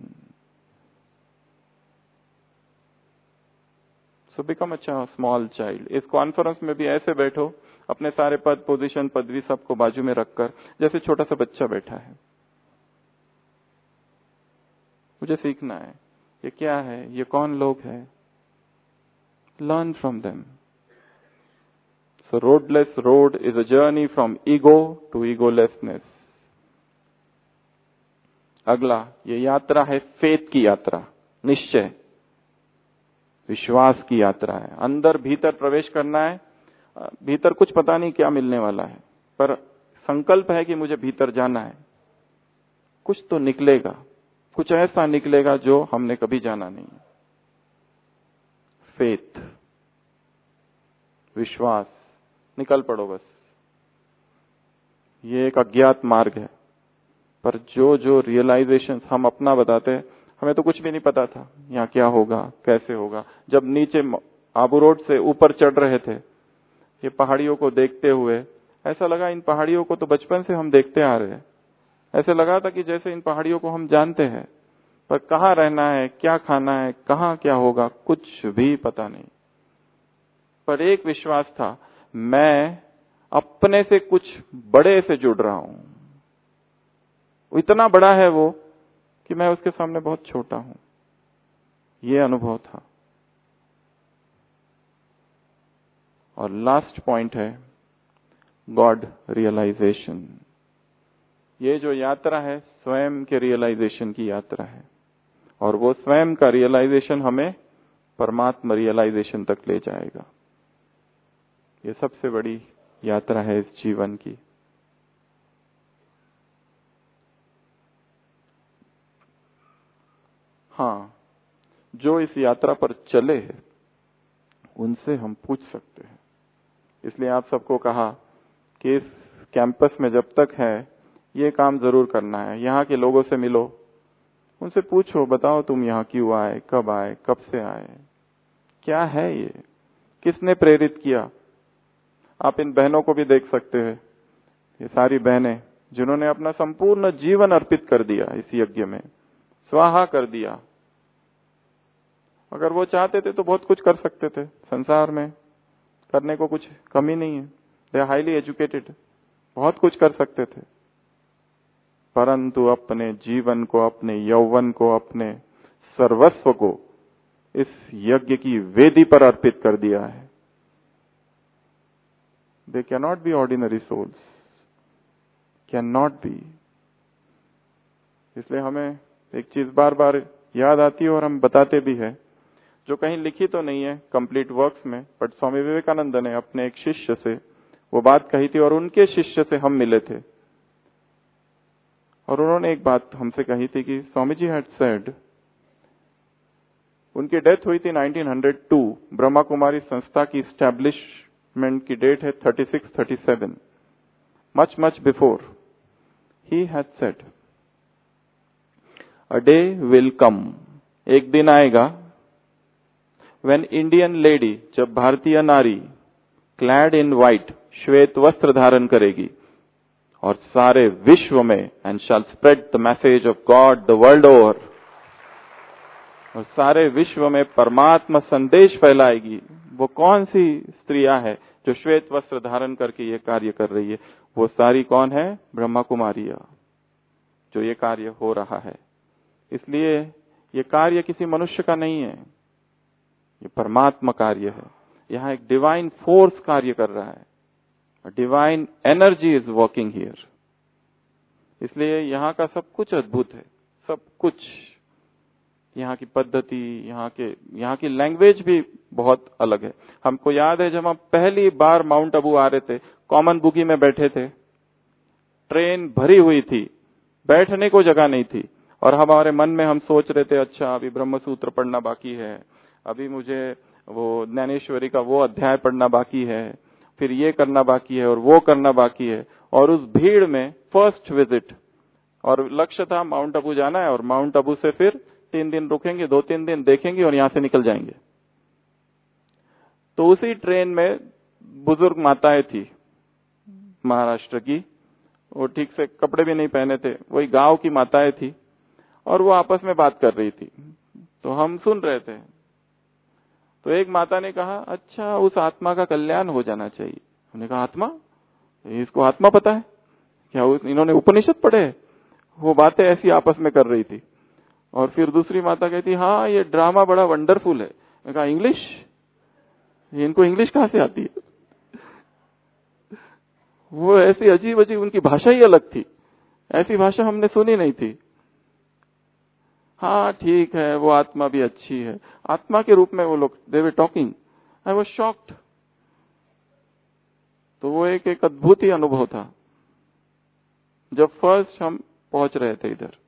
So become a small child. इस कॉन्फ्रेंस में भी ऐसे बैठो, अपने सारे पद, पोजीशन, पदवी सबको बाजू में रखकर, जैसे छोटा सा बच्चा बैठा है। मुझे सीखना है, ये क्या है, ये कौन लोग हैं, learn from them. So roadless road is a journey from ego to egolessness. अगला, ये यात्रा है फेथ की यात्रा, निश्चय। विश्वास की यात्रा है। अंदर भीतर प्रवेश करना है। भीतर कुछ पता नहीं क्या मिलने वाला है, पर संकल्प है कि मुझे भीतर जाना है। कुछ तो निकलेगा, कुछ ऐसा निकलेगा जो हमने कभी जाना नहीं। फेथ, विश्वास, निकल पड़ो बस। ये एक अज्ञात मार्ग है, पर जो जो रियलाइजेशन हम अपना बताते हैं, हमें तो कुछ भी नहीं पता था यहाँ क्या होगा, कैसे होगा। जब नीचे आबू रोड से ऊपर चढ़ रहे थे, ये पहाड़ियों को देखते हुए ऐसा लगा इन पहाड़ियों को तो बचपन से हम देखते आ रहे हैं। ऐसे लगा था कि जैसे इन पहाड़ियों को हम जानते हैं, पर कहाँ रहना है, क्या खाना है, कहाँ क्या होगा, कुछ भी पता नहीं। पर एक विश्वास था, मैं अपने से कुछ बड़े से जुड़ रहा हूं। इतना बड़ा है वो कि मैं उसके सामने बहुत छोटा हूं। ये अनुभव था। और लास्ट पॉइंट है गॉड रियलाइजेशन। ये जो यात्रा है स्वयं के रियलाइजेशन की यात्रा है, और वो स्वयं का रियलाइजेशन हमें परमात्मा रियलाइजेशन तक ले जाएगा। ये सबसे बड़ी यात्रा है इस जीवन की। हाँ, जो इस यात्रा पर चले हैं उनसे हम पूछ सकते हैं। इसलिए आप सबको कहा कि इस कैंपस में जब तक है ये काम जरूर करना है। यहाँ के लोगों से मिलो, उनसे पूछो, बताओ तुम यहाँ क्यों आए, कब से आए, क्या है ये, किसने प्रेरित किया। आप इन बहनों को भी देख सकते हैं, ये सारी बहनें जिन्होंने अपना संपूर्ण जीवन अर्पित कर दिया इस यज्ञ में, स्वाहा कर दिया। अगर वो चाहते थे तो बहुत कुछ कर सकते थे संसार में, करने को कुछ कमी नहीं है। दे आर हाईली एजुकेटेड, बहुत कुछ कर सकते थे, परंतु अपने जीवन को, अपने यौवन को, अपने सर्वस्व को इस यज्ञ की वेदी पर अर्पित कर दिया है। They can not be ordinary souls, can not be. इसलिए हमें एक चीज बार बार याद आती है और हम बताते भी हैं, जो कहीं लिखी तो नहीं है कंप्लीट वर्क्स में, बट स्वामी विवेकानंद ने अपने एक शिष्य से वो बात कही थी, और उनके शिष्य से हम मिले थे, और उन्होंने एक बात हमसे कही थी कि स्वामी जी हैड सेड, उनकी डेथ हुई थी 1902, ब्रह्मा कुमारी संस्था की स्टैब्लिशमेंट की डेट है 36-37, much before. He had said, a day will come, एक दिन आएगा, when इंडियन लेडी, जब भारतीय नारी क्लैड इन व्हाइट, श्वेत वस्त्र धारण करेगी और सारे विश्व में, and shall spread the message of God the world over, और सारे विश्व में परमात्मा संदेश फैलाएगी। वो कौन सी स्त्रियां है जो श्वेत वस्त्र धारण करके ये कार्य कर रही है? वो सारी कौन है? ब्रह्मा कुमारियां, जो ये कार्य हो रहा है। इसलिए ये कार्य किसी मनुष्य का नहीं है, ये परमात्मा कार्य है। यहाँ एक डिवाइन फोर्स कार्य कर रहा है, divine energy is working here. इसलिए यहाँ का सब कुछ अद्भुत है, सब कुछ। यहाँ की पद्धति, यहाँ की लैंग्वेज भी बहुत अलग है। हमको याद है जब हम पहली बार माउंट आबू आ रहे थे, कॉमन बुगी में बैठे थे, ट्रेन भरी हुई थी, बैठने को जगह नहीं थी, और हमारे मन में हम सोच रहे थे, अच्छा अभी ब्रह्म सूत्र पढ़ना बाकी है, अभी मुझे वो ज्ञानेश्वरी का वो अध्याय पढ़ना बाकी है, फिर ये करना बाकी है और वो करना बाकी है। और उस भीड़ में फर्स्ट विजिट, और लक्ष्य था माउंट आबू जाना है, और माउंट आबू से फिर 3 दिन रुकेंगे, 2-3 दिन देखेंगे और यहां से निकल जाएंगे। तो उसी ट्रेन में बुजुर्ग माताएं थी महाराष्ट्र की, वो ठीक से कपड़े भी नहीं पहने थे, वही गांव की माताएं थी, और वो आपस में बात कर रही थी, तो हम सुन रहे थे। तो एक माता ने कहा, अच्छा उस आत्मा का कल्याण हो जाना चाहिए। हमने कहा, आत्मा? इसको आत्मा पता है क्या? इन्होंने उपनिषद पढ़े? वो बातें ऐसी आपस में कर रही थी। और फिर दूसरी माता कहती, हाँ ये ड्रामा बड़ा वंडरफुल है। मैंने कहा, इंग्लिश? इनको इंग्लिश कहाँ से आती है? वो ऐसी अजीब अजीब, उनकी भाषा ही अलग थी, ऐसी भाषा हमने सुनी नहीं थी। हाँ ठीक है, वो आत्मा भी अच्छी है। आत्मा के रूप में वो लोग they were talking, I was shocked. तो वो एक अद्भुत ही अनुभव था जब फर्स्ट हम पहुंच रहे थे इधर।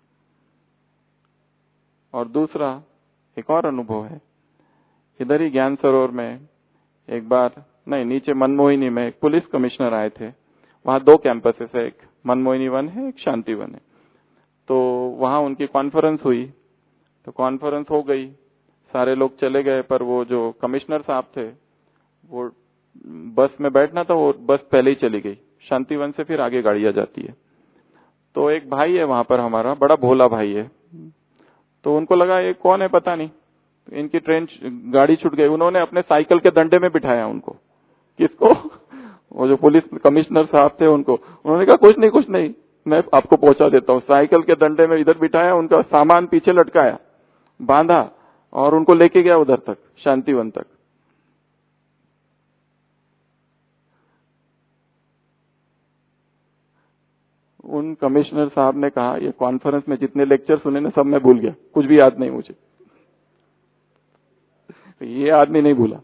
और दूसरा एक और अनुभव है, इधर ही ज्ञान सरोवर में एक बार, नहीं नीचे मनमोहिनी में एक पुलिस कमिश्नर आए थे। वहां 2 कैंपसेस है, एक मनमोहिनी वन है, एक शांति वन है। तो वहां उनकी कॉन्फ्रेंस हुई, तो कॉन्फ्रेंस हो गई, सारे लोग चले गए, पर वो जो कमिश्नर साहब थे वो बस में बैठना था, वो बस पहले ही चली गई। शांतिवन से फिर आगे गाड़ियां जाती है। तो एक भाई है वहां पर हमारा, बड़ा भोला भाई है। तो उनको लगा ये कौन है पता नहीं, इनकी ट्रेन गाड़ी छूट गई। उन्होंने अपने साइकिल के डंडे में बिठाया उनको। किसको? वो जो पुलिस कमिश्नर साहब थे उनको। उन्होंने कहा कुछ नहीं, मैं आपको पहुंचा देता हूँ। साइकिल के डंडे में इधर बिठाया, उनका सामान पीछे लटकाया, बांधा और उनको लेके गया उधर तक, शांतिवन तक। उन कमिश्नर साहब ने कहा ये कॉन्फ्रेंस में जितने लेक्चर सुने ना सब मैं भूल गया, कुछ भी याद नहीं मुझे। ये आदमी नहीं भूला।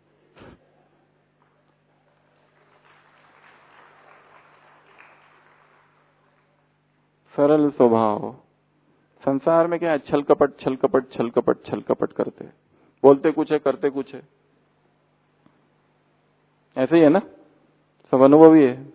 सरल स्वभाव। संसार में क्या है, छल कपट छल कपट छल कपट छल कपट करते, बोलते कुछ है करते कुछ है। ऐसे ही है ना, सब अनुभवी है।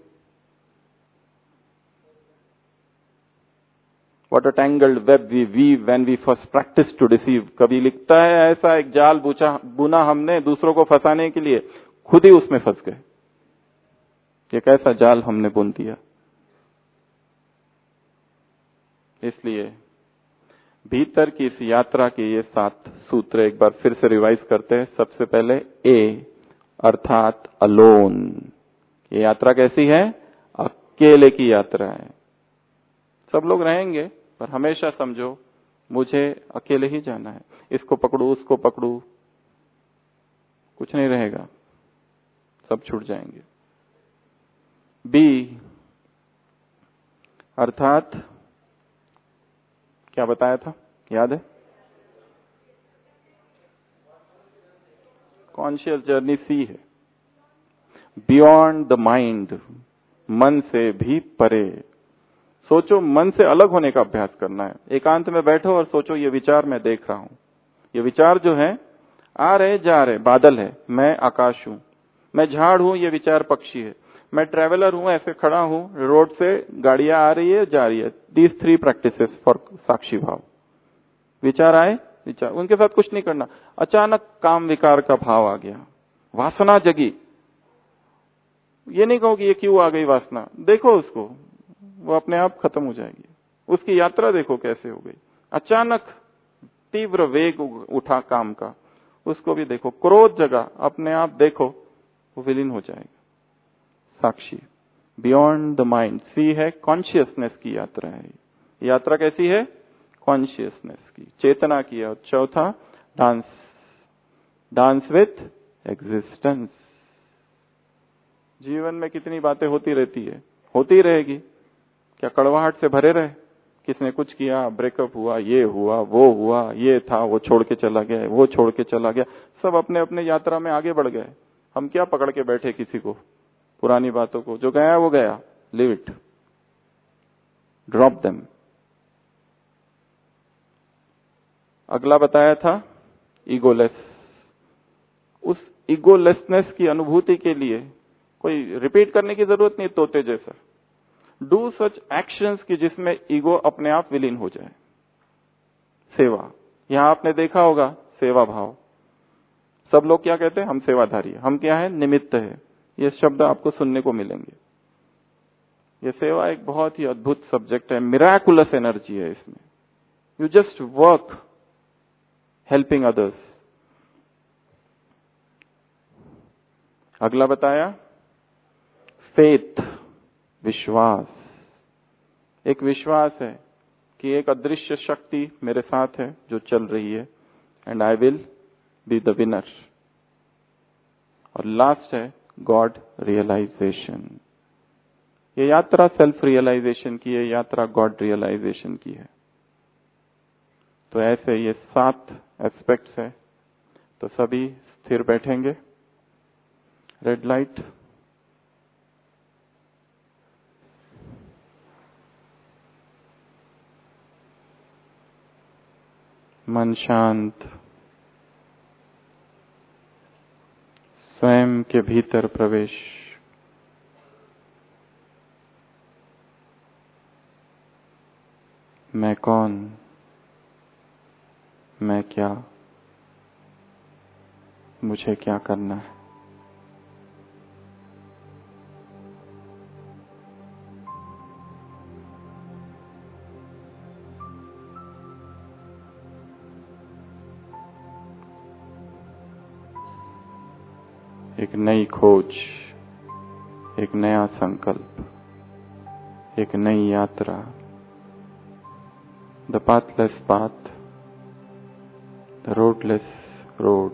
What a tangled web we weave when we first practice to deceive। कभी लिखता है ऐसा एक जाल बुना हमने दूसरों को फंसाने के लिए, खुद ही उसमें फंस गए। ये कैसा जाल हमने बुन दिया। इसलिए भीतर की इस यात्रा के ये 7 सूत्र एक बार फिर से रिवाइज करते हैं। सबसे पहले ए अर्थात अलोन। ये यात्रा कैसी है? अकेले की यात्रा है। सब लोग रहेंगे पर हमेशा समझो मुझे अकेले ही जाना है। इसको पकड़ू उसको पकड़ू, कुछ नहीं रहेगा, सब छूट जाएंगे। बी अर्थात क्या बताया था, याद है? कॉन्शियस जर्नी सी है। बियॉन्ड द माइंड, मन से भी परे। सोचो, मन से अलग होने का अभ्यास करना है। एकांत में बैठो और सोचो ये विचार मैं देख रहा हूं। ये विचार जो है आ रहे जा रहे, बादल है, मैं आकाश हूं, मैं झाड़ हूं, ये विचार पक्षी है, मैं ट्रेवलर हूं, ऐसे खड़ा हूं, रोड से गाड़ियां आ रही है जा रही है। दीज 3 प्रैक्टिसेस फॉर साक्षी भाव। विचार आए, विचार, उनके साथ कुछ नहीं करना। अचानक काम विकार का भाव आ गया, वासना जगी, ये नहीं कहो कि ये क्यों आ गई वासना, देखो उसको, वो अपने आप खत्म हो जाएगी। उसकी यात्रा देखो कैसे हो गई। अचानक तीव्र वेग उठा काम का, उसको भी देखो। क्रोध जगा, अपने आप देखो, वो विलीन हो जाएगा। साक्षी, बियॉन्ड द माइंड। सी है कॉन्शियसनेस की यात्रा है। यात्रा कैसी है? कॉन्शियसनेस की, चेतना की है। और चौथा डांस, डांस विथ एग्जिस्टेंस। जीवन में कितनी बातें होती रहती है, होती रहेगी। क्या कड़वाहट से भरे रहे? किसने कुछ किया, ब्रेकअप हुआ, ये हुआ, वो हुआ, ये था, वो छोड़ के चला गया, वो छोड़ के चला गया। सब अपने अपने यात्रा में आगे बढ़ गए। हम क्या पकड़ के बैठे किसी को, पुरानी बातों को। जो गया वो गया, लिव इट, ड्रॉप देम। अगला बताया था ईगोलेस। उस ईगोलेसनेस की अनुभूति के लिए कोई रिपीट करने की जरूरत नहीं, तोते जैसा। डू सच एक्शंस की जिसमें ईगो अपने आप विलीन हो जाए। सेवा, यहां आपने देखा होगा सेवा भाव। सब लोग क्या कहते हैं? हम सेवाधारी। हम क्या है? निमित्त है। ये शब्द आपको सुनने को मिलेंगे। ये सेवा एक बहुत ही अद्भुत सब्जेक्ट है, मिराकुलस एनर्जी है इसमें। You just work helping others. अगला बताया फेथ, विश्वास। एक विश्वास है कि एक अदृश्य शक्ति मेरे साथ है जो चल रही है, and I will be the winner. और लास्ट है गॉड रियलाइजेशन। ये यात्रा सेल्फ रियलाइजेशन की है, यात्रा गॉड रियलाइजेशन की है। तो ऐसे ये 7 एस्पेक्ट्स है। तो सभी स्थिर बैठेंगे। रेड लाइट, मन शांत, स्वयं के भीतर प्रवेश। मैं कौन, मैं क्या, मुझे क्या करना है। एक नई खोज, एक नया संकल्प, एक नई यात्रा। द pathless path, the roadless road.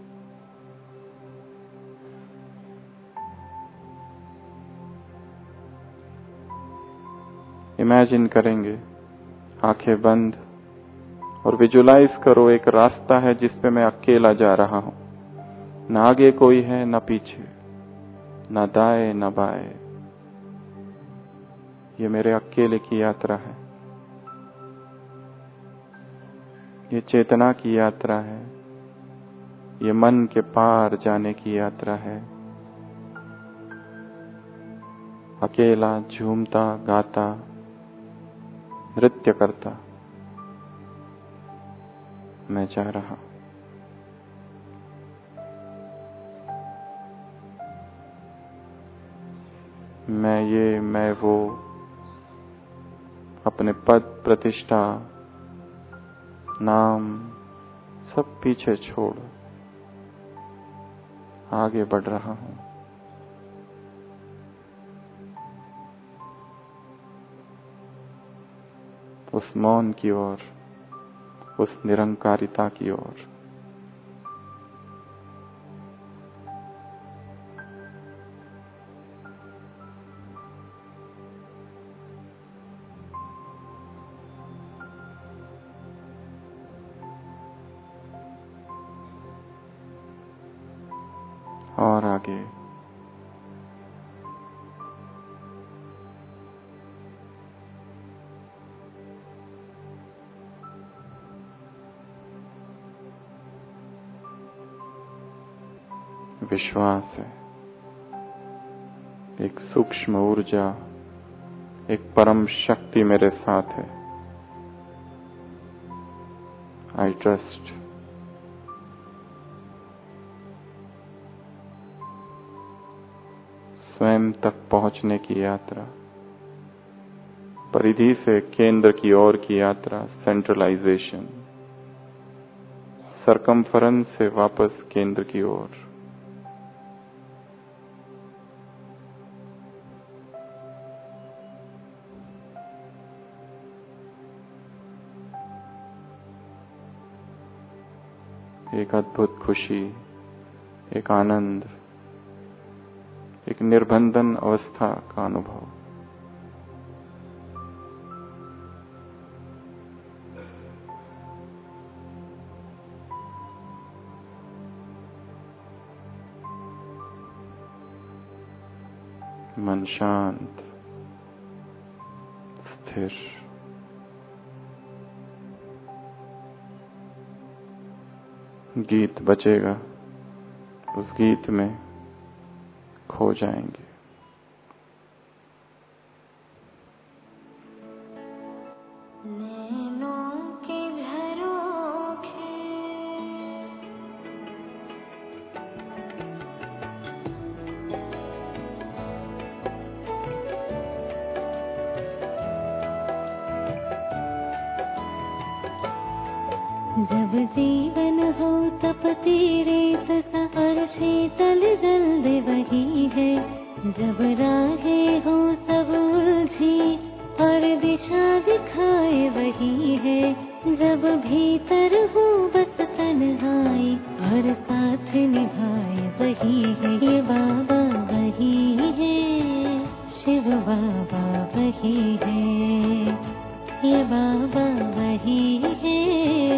Imagine करेंगे, आंखें बंद, और विजुलाइज करो एक रास्ता है जिस पे मैं अकेला जा रहा हूं। न आगे कोई है, न पीछे, न दाएं न बाएं। ये मेरे अकेले की यात्रा है। ये चेतना की यात्रा है। ये मन के पार जाने की यात्रा है। अकेला झूमता गाता नृत्य करता मैं जा रहा। मैं ये, मैं वो, अपने पद प्रतिष्ठा नाम सब पीछे छोड़ आगे बढ़ रहा हूं। उस मौन की ओर, उस निरंकारिता की ओर। और आगे विश्वास है, एक सूक्ष्म ऊर्जा, एक परम शक्ति मेरे साथ है। I trust. स्वयं तक पहुंचने की यात्रा, परिधि से केंद्र की ओर की यात्रा, सेंट्रलाइजेशन, सरकमफरेंस से वापस केंद्र की ओर। एक अद्भुत खुशी, एक आनंद, एक निर्बंधन अवस्था का अनुभव। मन शांत, स्थिर। गीत बजेगा, उस गीत में खो जाएंगे। जब जीवन हो तप तेरे सफर शीतल जल्द वही है। जब राहें हो सब उलझी और दिशा दिखाए वही है। जब भीतर हो बस तन्हाई और साथ निभाए वही है। ये बाबा वही है, शिव बाबा वही है। ये बाबा वही है,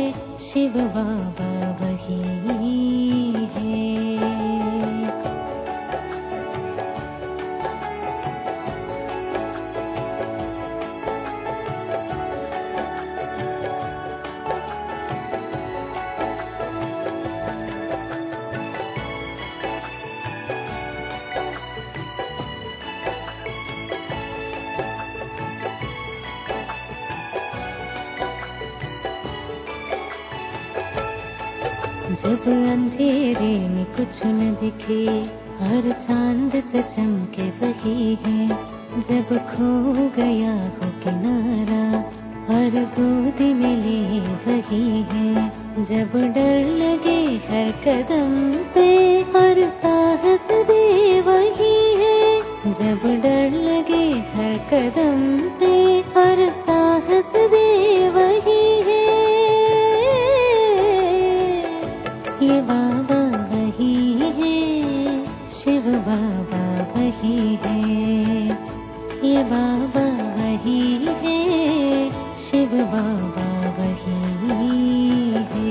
जब अंधेरे में कुछ न दिखे, हर चांद से चमके वही है। जब खो गया हो किनारा, हर गोद में ले वही है। जब डर लगे हर कदम पे, हर साहस दे वही है। जब डर लगे हर कदम पे, हर साहस दे वही है। ये बाबा वही है, शिव बाबा वही है। ये बाबा वही है, शिव बाबा वही है।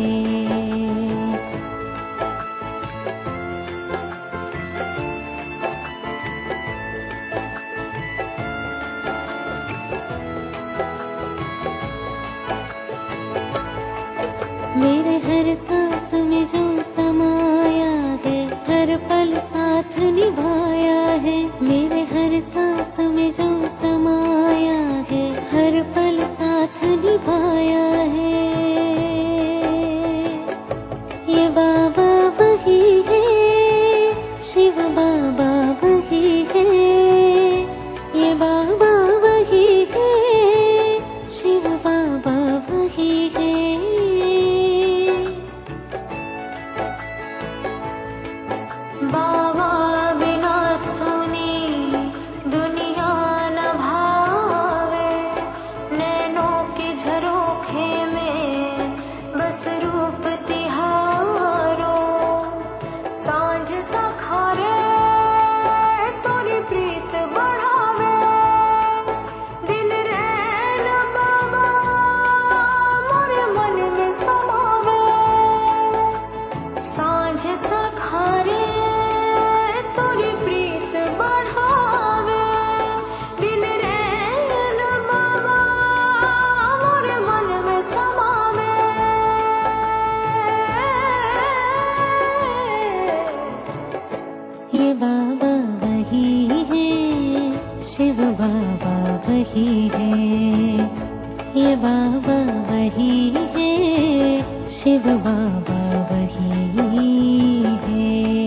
मेरे हर सांस में जो समाया है, हर पल साथ निभाया है। मेरे हर सांस में जो समाया है, हर पल साथ निभाया है। ये बाबा वही है, शिव बाबा वही है। ये बाबा वही है, शिव बाबा वही है। बाबा बिना सुनी दुनिया न भावे, नैनों की झरोखे में बस रूप तिहारो। सांझ सखारे तोरी प्रीत बढ़ावे, दिन रैन बाबा मोरे मन में समावे। सांझ सखारे तोरी प्रीत बढ़ावे, दिन रैन बाबा मोरे मन में समावे। ये बाबा वही है, शिव बाबा वही है। ये बाबा वही है, शिव बाबा वही है।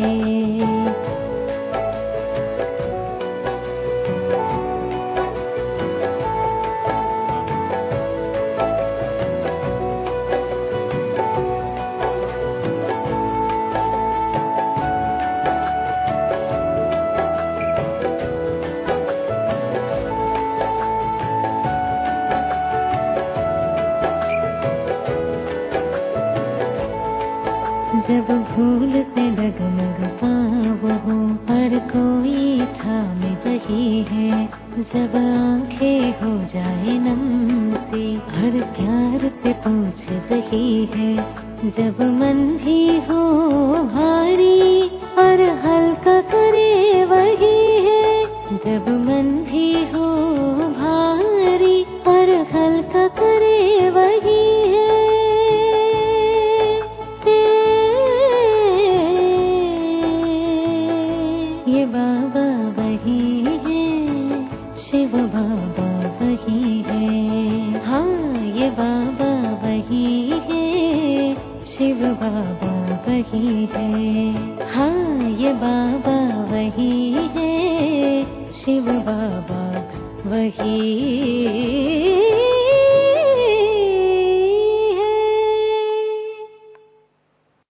जब भूल से डगमग पाव हो, हर कोई थामे वही है। जब आंखें हो जाए नम सी, हर प्यार से पूछ वही है। जब मन भी हो भारी, और हल्का करे वही है। जब मन भी हो भारी, और हल्का करे वही है। ये बाबा वही है, शिव बाबा वही है। हाँ, ये बाबा वही है, शिव बाबा वही है। हाँ, ये बाबा वही है, शिव बाबा वही